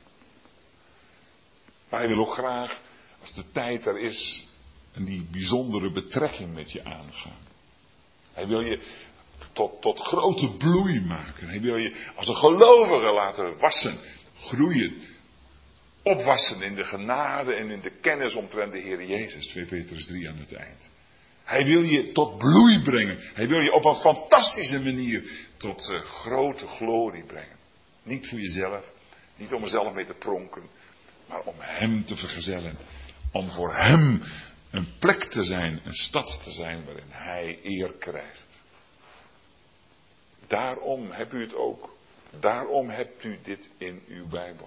Maar hij wil ook graag, als de tijd er is, en die bijzondere betrekking met je aangaan. Hij wil je tot grote bloei maken. Hij wil je als een gelovige laten wassen, groeien, opwassen in de genade en in de kennis omtrent de Heer Jezus. 2 Petrus 3 aan het eind. Hij wil je tot bloei brengen. Hij wil je op een fantastische manier tot grote glorie brengen. Niet voor jezelf, niet om er zelf mee te pronken, maar om hem te vergezellen. Om voor hem een plek te zijn, een stad te zijn waarin hij eer krijgt. Daarom hebt u het ook. Daarom hebt u dit in uw Bijbel.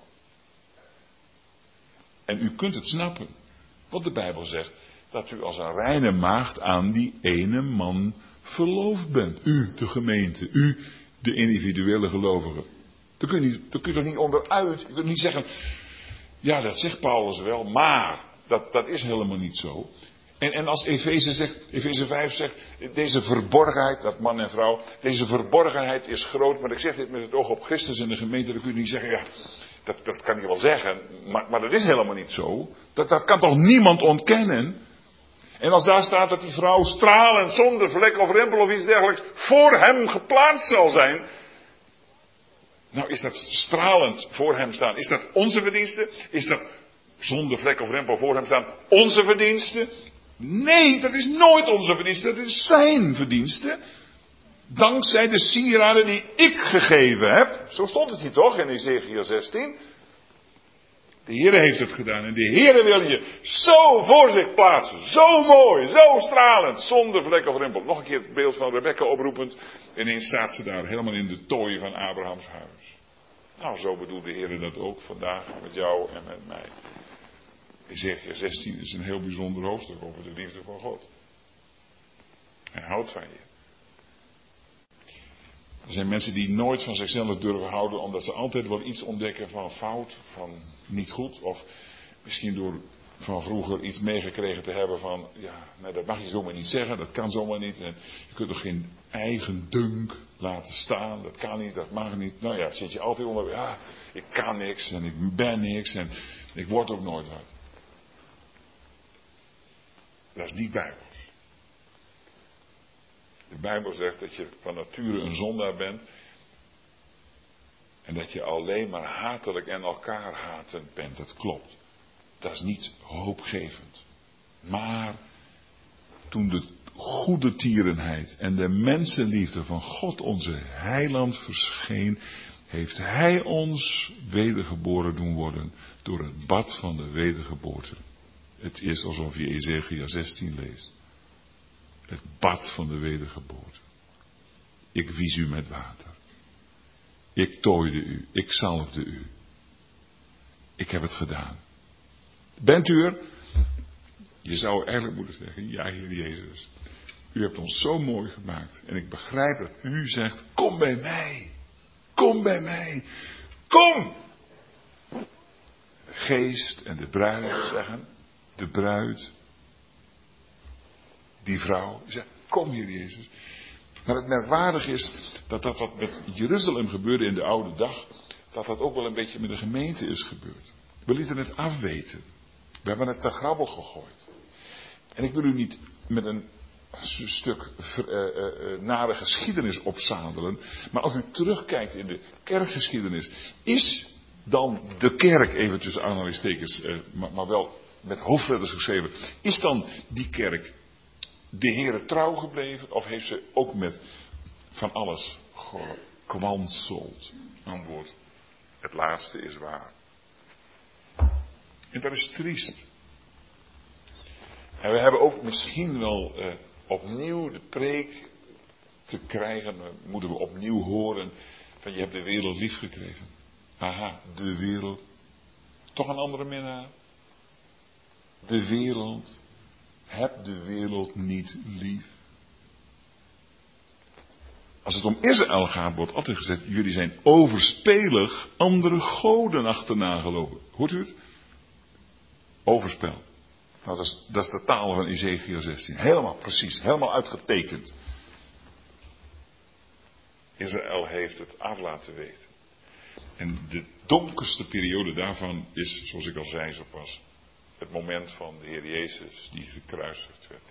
En u kunt het snappen. Want de Bijbel zegt dat u als een reine maagd aan die ene man verloofd bent. U, de gemeente. U, de individuele gelovige. Daar kun je toch niet onderuit. Je kunt niet zeggen, ja, dat zegt Paulus wel, maar dat is helemaal niet zo. En als Efeze 5 zegt, deze verborgenheid, dat man en vrouw, deze verborgenheid is groot, maar ik zeg dit met het oog op Christus in de gemeente, dan kun je niet zeggen, ja, dat kan je wel zeggen, maar dat is helemaal niet zo. Dat kan toch niemand ontkennen? En als daar staat dat die vrouw stralend, zonder vlek of rimpel of iets dergelijks, voor hem geplaatst zal zijn. Nou, is dat stralend voor hem staan, is dat onze verdienste? Is dat zonder vlek of rimpel voor hem staan onze verdienste? Nee, dat is nooit onze verdienste, dat is zijn verdienste. Dankzij de sieraden die ik gegeven heb. Zo stond het hier toch in Ezechiel 16. De Heere heeft het gedaan en de Heere wil je zo voor zich plaatsen. Zo mooi, zo stralend, zonder vlek of rimpel. Nog een keer het beeld van Rebecca oproepend. En ineens staat ze daar helemaal in de tooi van Abrahams huis. Nou, zo bedoelt de Heere dat ook vandaag met jou en met mij. Ezechiel 16 is een heel bijzonder hoofdstuk over de liefde van God. Hij houdt van je. Er zijn mensen die nooit van zichzelf durven houden, omdat ze altijd wel iets ontdekken van fout, van niet goed. Of misschien door van vroeger iets meegekregen te hebben van, ja, nee, dat mag je zomaar niet zeggen, dat kan zomaar niet. En je kunt toch geen eigen dunk laten staan, dat kan niet, dat mag niet. Nou ja, zit je altijd onder, ja, ik kan niks en ik ben niks en ik word ook nooit wat. Dat is niet bijbels. De Bijbel zegt dat je van nature een zondaar bent. En dat je alleen maar hatelijk en elkaar hatend bent. Dat klopt. Dat is niet hoopgevend. Maar toen de goede tierenheid en de mensenliefde van God onze heiland verscheen, heeft hij ons wedergeboren doen worden door het bad van de wedergeboorte. Het is alsof je Ezechiel 16 leest. Het bad van de wedergeboorte. Ik wies u met water. Ik tooide u. Ik zalfde u. Ik heb het gedaan. Bent u er? Je zou eigenlijk moeten zeggen, ja Heer Jezus. U hebt ons zo mooi gemaakt. En ik begrijp dat u zegt, kom bij mij. Kom bij mij. Kom! De geest en de bruid zeggen, de bruid. Die vrouw zegt, kom Heer Jezus. Maar het merkwaardig is dat wat met Jeruzalem gebeurde in de oude dag, dat ook wel een beetje met de gemeente is gebeurd. We lieten het afweten. We hebben het te grabbel gegooid. En ik wil u niet met een stuk nare geschiedenis opzadelen. Maar als u terugkijkt in de kerkgeschiedenis, is dan de kerk, even tussen aanhalingstekens, maar wel met hoofdletters geschreven, is dan die kerk de Heere trouw gebleven? Of heeft ze ook met van alles gekwanseld? Antwoord, het laatste is waar. En dat is triest. En we hebben ook misschien wel opnieuw de preek te krijgen. Moeten we opnieuw horen van je hebt de wereld lief gekregen. Aha, de wereld. Toch een andere minnaar. De wereld. Heb de wereld niet lief. Als het om Israël gaat, wordt altijd gezegd, jullie zijn overspelig andere goden achterna gelopen. Hoort u het? Overspel. Nou, dat is de taal van Ezechiel 16. Helemaal precies, helemaal uitgetekend. Israël heeft het af laten weten. En de donkerste periode daarvan is, zoals ik al zei zo pas, het moment van de Heer Jezus die gekruisigd werd.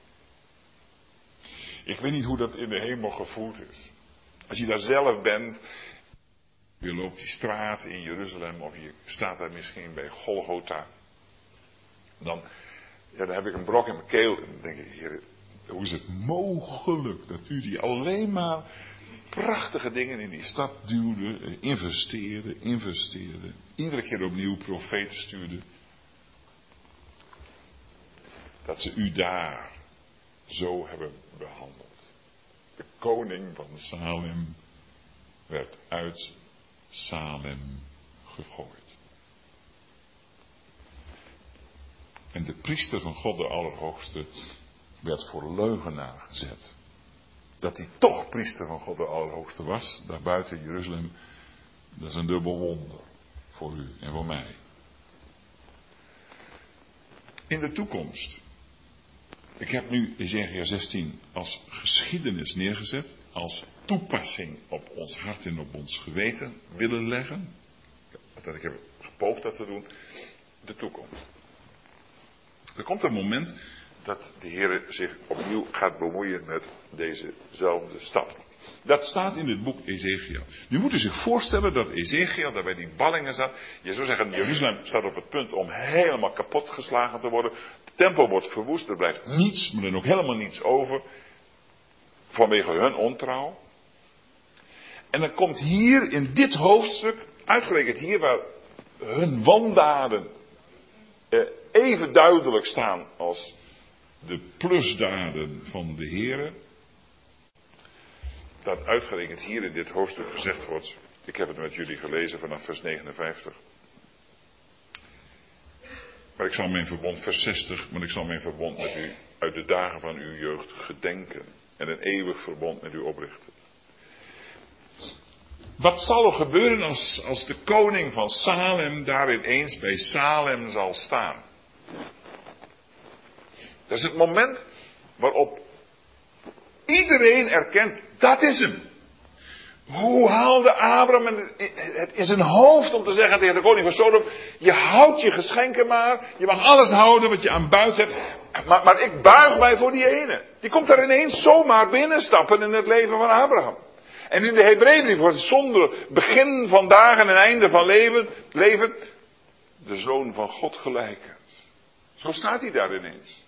Ik weet niet hoe dat in de hemel gevoeld is. Als je daar zelf bent, je loopt die straat in Jeruzalem of je staat daar misschien bij Golgotha. Dan heb ik een brok in mijn keel en dan denk ik, Heer, hoe is het mogelijk dat u die alleen maar prachtige dingen in die stad duwde, investeerde, iedere keer opnieuw profeten stuurde. Dat ze u daar zo hebben behandeld. De koning van Salem werd uit Salem gegooid. En de priester van God de Allerhoogste werd voor leugenaar gezet. Dat hij toch priester van God de Allerhoogste was, daar buiten Jeruzalem, dat is een dubbel wonder voor u en voor mij. In de toekomst Ik heb nu Ezechiël 16 als geschiedenis neergezet, als toepassing op ons hart en op ons geweten willen leggen. Dat ik heb gepoogd dat te doen. De toekomst. Er komt een moment dat de Heer zich opnieuw gaat bemoeien met dezezelfde stad. Dat staat in het boek Ezechiël. Nu moet u zich voorstellen dat Ezechiël daar bij die ballingen zat. Je zou zeggen, Jeruzalem staat op het punt om helemaal kapot geslagen te worden. De tempel wordt verwoest, er blijft niets, maar dan ook helemaal niets over. Vanwege hun ontrouw. En dan komt hier in dit hoofdstuk, uitgerekend hier waar hun wandaden even duidelijk staan als de plusdaden van de Heere. Dat uitgerekend hier in dit hoofdstuk gezegd wordt. Ik heb het met jullie gelezen vanaf vers 59. Maar ik zal mijn verbond, vers 60, maar ik zal mijn verbond met u uit de dagen van uw jeugd gedenken. En een eeuwig verbond met u oprichten. Wat zal er gebeuren als de koning van Salem daar ineens bij Salem zal staan? Dat is het moment waarop iedereen erkent, dat is hem. Hoe haalde Abraham het in zijn hoofd om te zeggen tegen de koning van Sodom, je houdt je geschenken maar, je mag alles houden wat je aan buit hebt, maar ik buig mij voor die ene. Die komt daar ineens zomaar binnenstappen in het leven van Abraham. En in de Hebreeënbrief wordt zonder begin van dagen en einde van leven de zoon van God gelijkend. Zo staat hij daar ineens.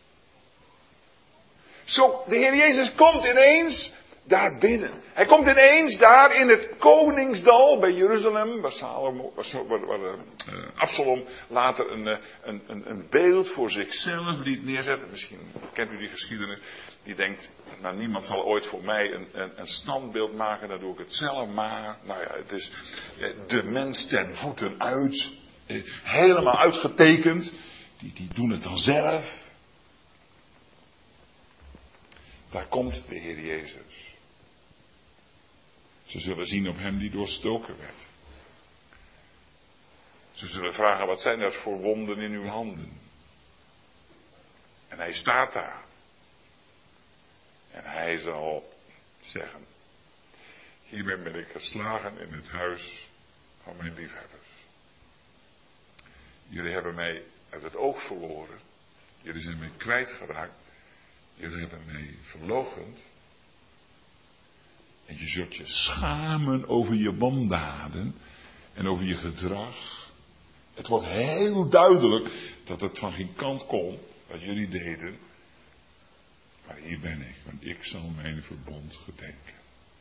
Zo, de Heer Jezus komt ineens daar binnen. Hij komt ineens daar in het koningsdal bij Jeruzalem, waar Absalom later een beeld voor zichzelf liet neerzetten. Misschien kent u die geschiedenis. Die denkt, nou niemand zal ooit voor mij een standbeeld maken, dan doe ik het zelf maar. Nou ja, het is de mens ten voeten uit, helemaal uitgetekend. Die doen het dan zelf. Daar komt de Heer Jezus. Ze zullen zien op hem die doorstoken werd. Ze zullen vragen, wat zijn dat voor wonden in uw handen? En hij staat daar. En hij zal zeggen, hiermee ben ik geslagen in het huis van mijn liefhebbers. Jullie hebben mij uit het oog verloren. Jullie zijn mij kwijtgeraakt. Jullie hebben mij verloochend. En je zult je schamen over je wandaden en over je gedrag. Het wordt heel duidelijk dat het van geen kant kon wat jullie deden. Maar hier ben ik, want ik zal mijn verbond gedenken.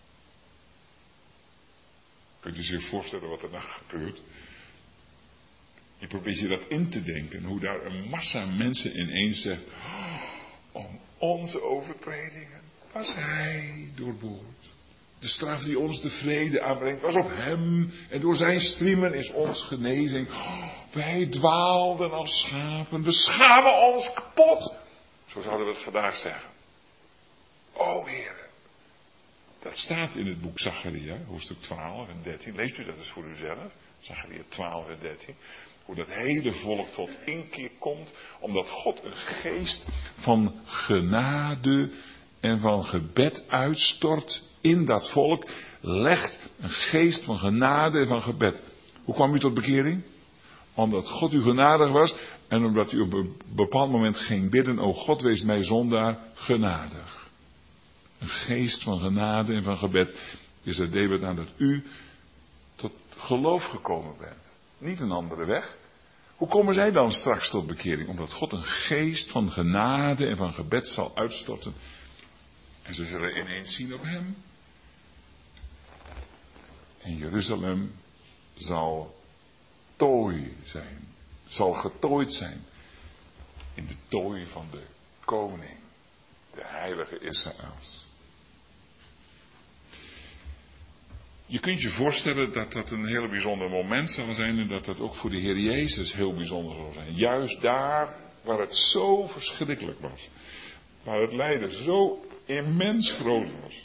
Kunt u zich voorstellen wat er dan gebeurt? Je probeert je dat in te denken, hoe daar een massa mensen ineens zegt, om onze overtredingen was hij doorboord. De straf die ons de vrede aanbrengt was op hem. En door zijn striemen is ons genezing. Wij dwaalden als schapen. We schamen ons kapot. Zo zouden we het vandaag zeggen. O Heer. Dat staat in het boek Zacharia, hoofdstuk 12 en 13. Leest u dat eens voor uzelf. Zacharia 12 en 13. Hoe dat hele volk tot inkeer komt. Omdat God een geest van genade en van gebed uitstort in dat volk. Legt een geest van genade en van gebed. Hoe kwam u tot bekering? Omdat God u genadig was. En omdat u op een bepaald moment ging bidden. O God, wees mij zondaar genadig. Een geest van genade en van gebed. Is er debet aan dat u tot geloof gekomen bent. Niet een andere weg. Hoe komen zij dan straks tot bekering? Omdat God een geest van genade en van gebed zal uitstorten. En ze zullen ineens zien op hem. En Jeruzalem zal tooi zijn. Zal getooid zijn. In de tooi van de koning. De heilige Israëls. Je kunt je voorstellen dat dat een heel bijzonder moment zal zijn. En dat dat ook voor de Heer Jezus heel bijzonder zal zijn. Juist daar waar het zo verschrikkelijk was. Waar het lijden zo immens groot was.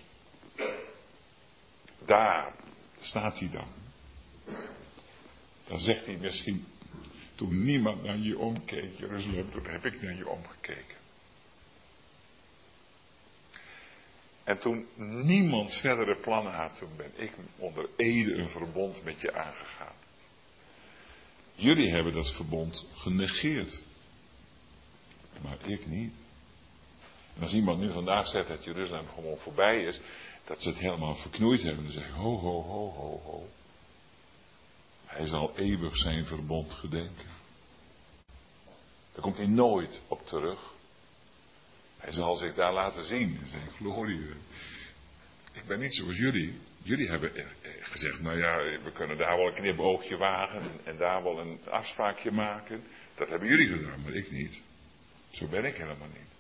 Daar staat hij dan. Dan zegt hij misschien, toen niemand naar je omkeek, Jeruzalem, toen heb ik naar je omgekeken. En toen niemand verdere plannen had, toen ben ik onder ede een verbond met je aangegaan. Jullie hebben dat verbond genegeerd. Maar ik niet. En als iemand nu vandaag zegt dat Jeruzalem gewoon voorbij is, dat ze het helemaal verknoeid hebben, dan zeg ik, ho, ho, ho, ho, ho. Hij zal eeuwig zijn verbond gedenken. Daar komt hij nooit op terug. Hij zal zich daar laten zien in zijn glorie. Ik ben niet zoals jullie. Jullie hebben gezegd, nou ja, we kunnen daar wel een knipoogje wagen en daar wel een afspraakje maken. Dat hebben jullie gedaan, maar ik niet. Zo ben ik helemaal niet.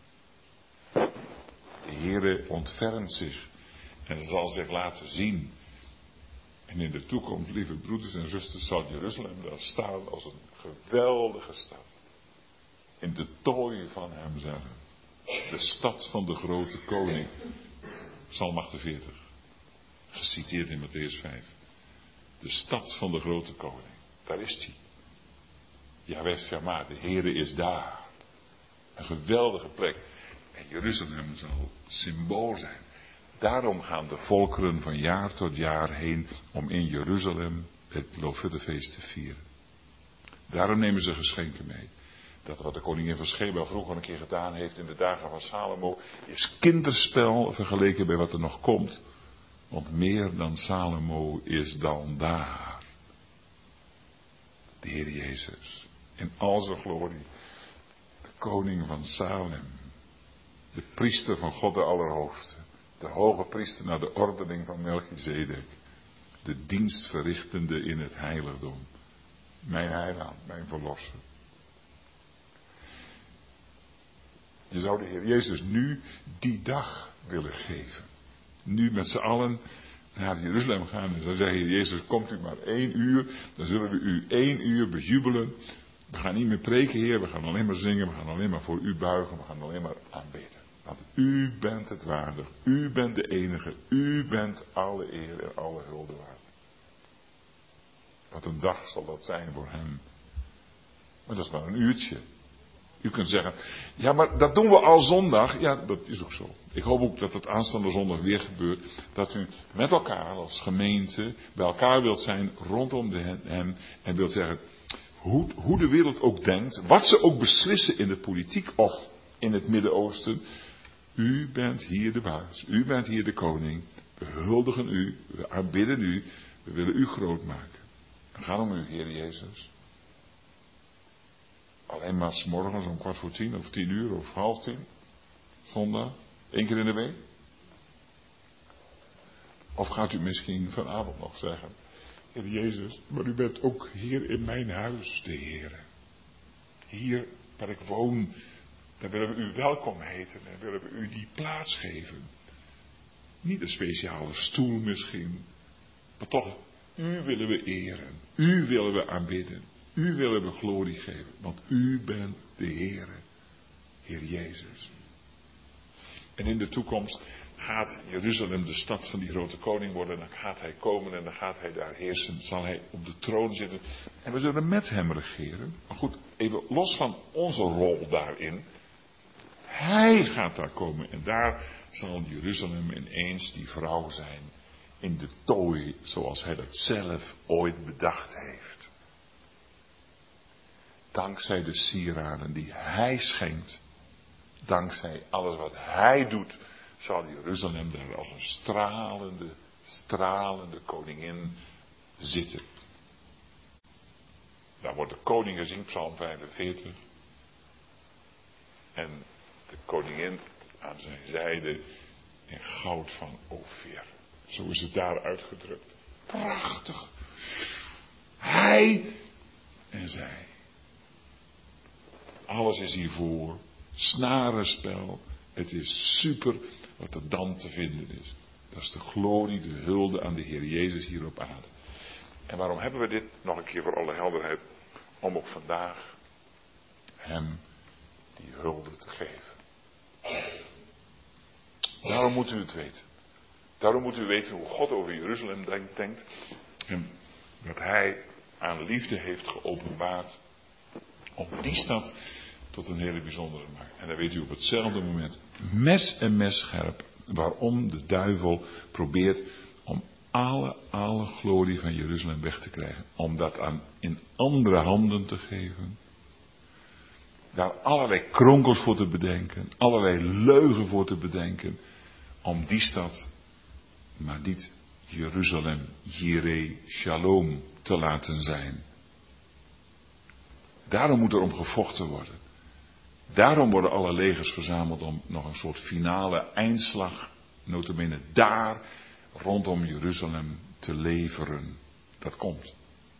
De Heere ontfermt zich en zal zich laten zien. En in de toekomst, lieve broeders en zusters, zal Jeruzalem daar staan als een geweldige stad. In de tooi van hemzelf. De stad van de grote koning. Psalm 48. Geciteerd in Mattheüs 5. De stad van de grote koning. Daar is hij. Yahweh Shammah, de Heere is daar. Een geweldige plek. En Jeruzalem zal symbool zijn. Daarom gaan de volkeren van jaar tot jaar heen om in Jeruzalem het Lofuttefeest te vieren. Daarom nemen ze geschenken mee. Dat wat de koningin van Sheba vroeger een keer gedaan heeft in de dagen van Salomo, is kinderspel vergeleken bij wat er nog komt. Want meer dan Salomo is dan daar. De Heer Jezus. In al zijn glorie. De koning van Salem. De priester van God de Allerhoogste. De hoge priester naar de ordening van Melchizedek. De dienstverrichtende in het heiligdom. Mijn heiland, mijn verlosser. Je zou de Heer Jezus nu die dag willen geven. Nu met z'n allen naar Jeruzalem gaan en zou zeggen, Heer Jezus, komt u maar 1 uur, dan zullen we u 1 uur bejubelen. We gaan niet meer preken, Heer, we gaan alleen maar zingen, we gaan alleen maar voor u buigen, we gaan alleen maar aanbidden. Want u bent het waardig, u bent de enige, u bent alle eer en alle hulde waard. Wat een dag zal dat zijn voor hem. Maar dat is maar een uurtje. U kunt zeggen, ja maar dat doen we al zondag. Ja, dat is ook zo. Ik hoop ook dat het aanstaande zondag weer gebeurt. Dat u met elkaar als gemeente bij elkaar wilt zijn rondom hem. En wilt zeggen, hoe de wereld ook denkt. Wat ze ook beslissen in de politiek of in het Midden-Oosten. U bent hier de baas. U bent hier de koning. We huldigen u. We aanbidden u. We willen u groot maken. Het gaat om u, Heer Jezus. Alleen maar 's morgens om 9:15 of 10:00 of 9:30. Zondag. 1 keer in de week. Of gaat u misschien vanavond nog zeggen. Heer Jezus, maar u bent ook hier in mijn huis, de Heer. Hier waar ik woon. Daar willen we u welkom heten. En willen we u die plaats geven. Niet een speciale stoel misschien. Maar toch, u willen we eren. U willen we aanbidden. U willen we glorie geven, want u bent de Heere, Heer Jezus. En in de toekomst gaat Jeruzalem de stad van die grote koning worden. Dan gaat hij komen en dan gaat hij daar heersen. Zal hij op de troon zitten. En we zullen met hem regeren. Maar goed, even los van onze rol daarin. Hij gaat daar komen en daar zal Jeruzalem ineens die vrouw zijn. In de tooi zoals hij dat zelf ooit bedacht heeft. Dankzij de sieraden die hij schenkt. Dankzij alles wat hij doet. Zal Jeruzalem daar als een stralende koningin zitten. Daar wordt de koning gezien, Psalm 45. En de koningin aan zijn zijde in goud van Ofir. Zo is het daar uitgedrukt. Prachtig. Hij en zij. Alles is hiervoor. Snarenspel. Het is super wat er dan te vinden is. Dat is de glorie, de hulde aan de Heer Jezus hier op aarde. En waarom hebben we dit nog een keer voor alle helderheid? Om ook vandaag hem die hulde te geven. Daarom moet u het weten. Daarom moet u weten hoe God over Jeruzalem denkt. En wat hij aan liefde heeft geopenbaard. Om die stad tot een hele bijzondere te maken. En dan weet u op hetzelfde moment mes en mes scherp waarom de duivel probeert om alle glorie van Jeruzalem weg te krijgen. Om dat in andere handen te geven. Daar allerlei kronkels voor te bedenken. Allerlei leugen voor te bedenken. Om die stad, maar niet Jeruzalem, Jireh, Shalom te laten zijn. Daarom moet er om gevochten worden. Daarom worden alle legers verzameld om nog een soort finale eindslag, nota bene daar, rondom Jeruzalem te leveren. Dat komt.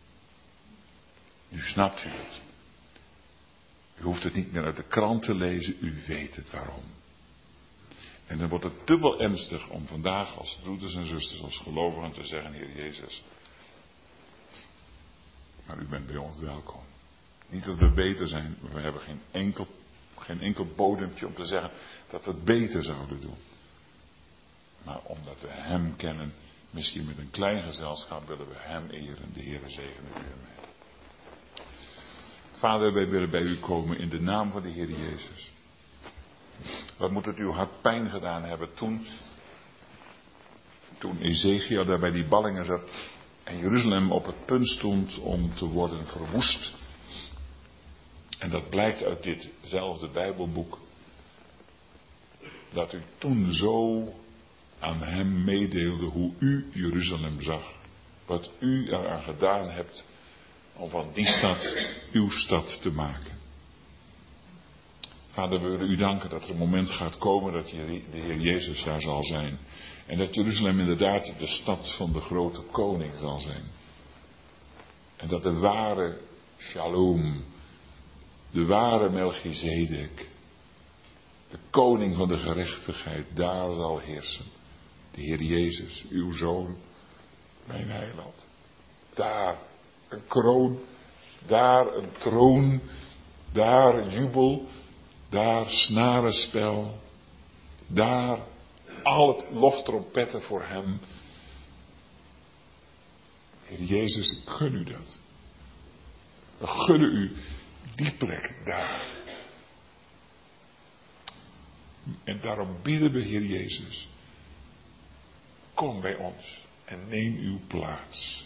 Nu snapt u het. U hoeft het niet meer uit de krant te lezen, u weet het waarom. En dan wordt het dubbel ernstig om vandaag als broeders en zusters, als gelovigen te zeggen, Heer Jezus, maar u bent bij ons welkom. Niet dat we beter zijn, we hebben geen enkel bodempje om te zeggen dat we het beter zouden doen. Maar omdat we Hem kennen, misschien met een klein gezelschap, willen we Hem eren. De Heere zegene u ermee. Vader, wij willen bij u komen in de naam van de Heer Jezus. Wat moet het uw hart pijn gedaan hebben toen Ezekiel daar bij die ballingen zat en Jeruzalem op het punt stond om te worden verwoest. En dat blijkt uit ditzelfde Bijbelboek. Dat u toen zo aan hem meedeelde hoe u Jeruzalem zag. Wat u eraan gedaan hebt om van die stad uw stad te maken. Vader, we willen u danken dat er een moment gaat komen dat de Heer Jezus daar zal zijn. En dat Jeruzalem inderdaad de stad van de grote koning zal zijn. En dat de ware Shalom, de ware Melchizedek, de koning van de gerechtigheid, daar zal heersen. De Heer Jezus, uw Zoon, mijn heiland. Daar een kroon, daar een troon, daar jubel, daar snarenspel, daar al het loftrompetten voor hem. Heer Jezus, ik gun u dat. We gunnen u die plek daar. En daarom bidden we, Heer Jezus, kom bij ons en neem uw plaats.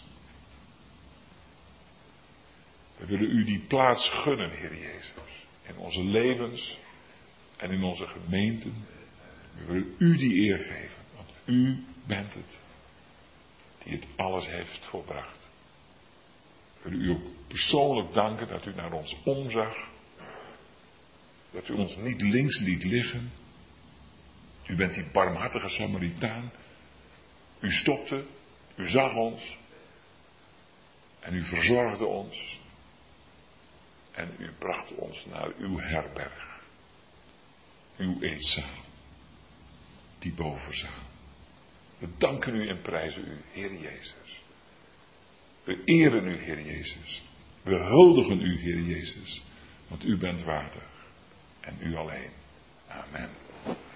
We willen u die plaats gunnen, Heer Jezus. In onze levens en in onze gemeenten. We willen u die eer geven. Want u bent het die het alles heeft volbracht. We willen u ook persoonlijk danken dat u naar ons omzag. Dat u ons niet links liet liggen. U bent die barmhartige Samaritaan. U stopte. U zag ons. En u verzorgde ons. En u bracht ons naar uw herberg. Uw eetzaal. Die bovenzaal. We danken u en prijzen u, Heer Jezus. We eren u, Heer Jezus. We huldigen u, Heer Jezus. Want u bent waardig. En u alleen. Amen.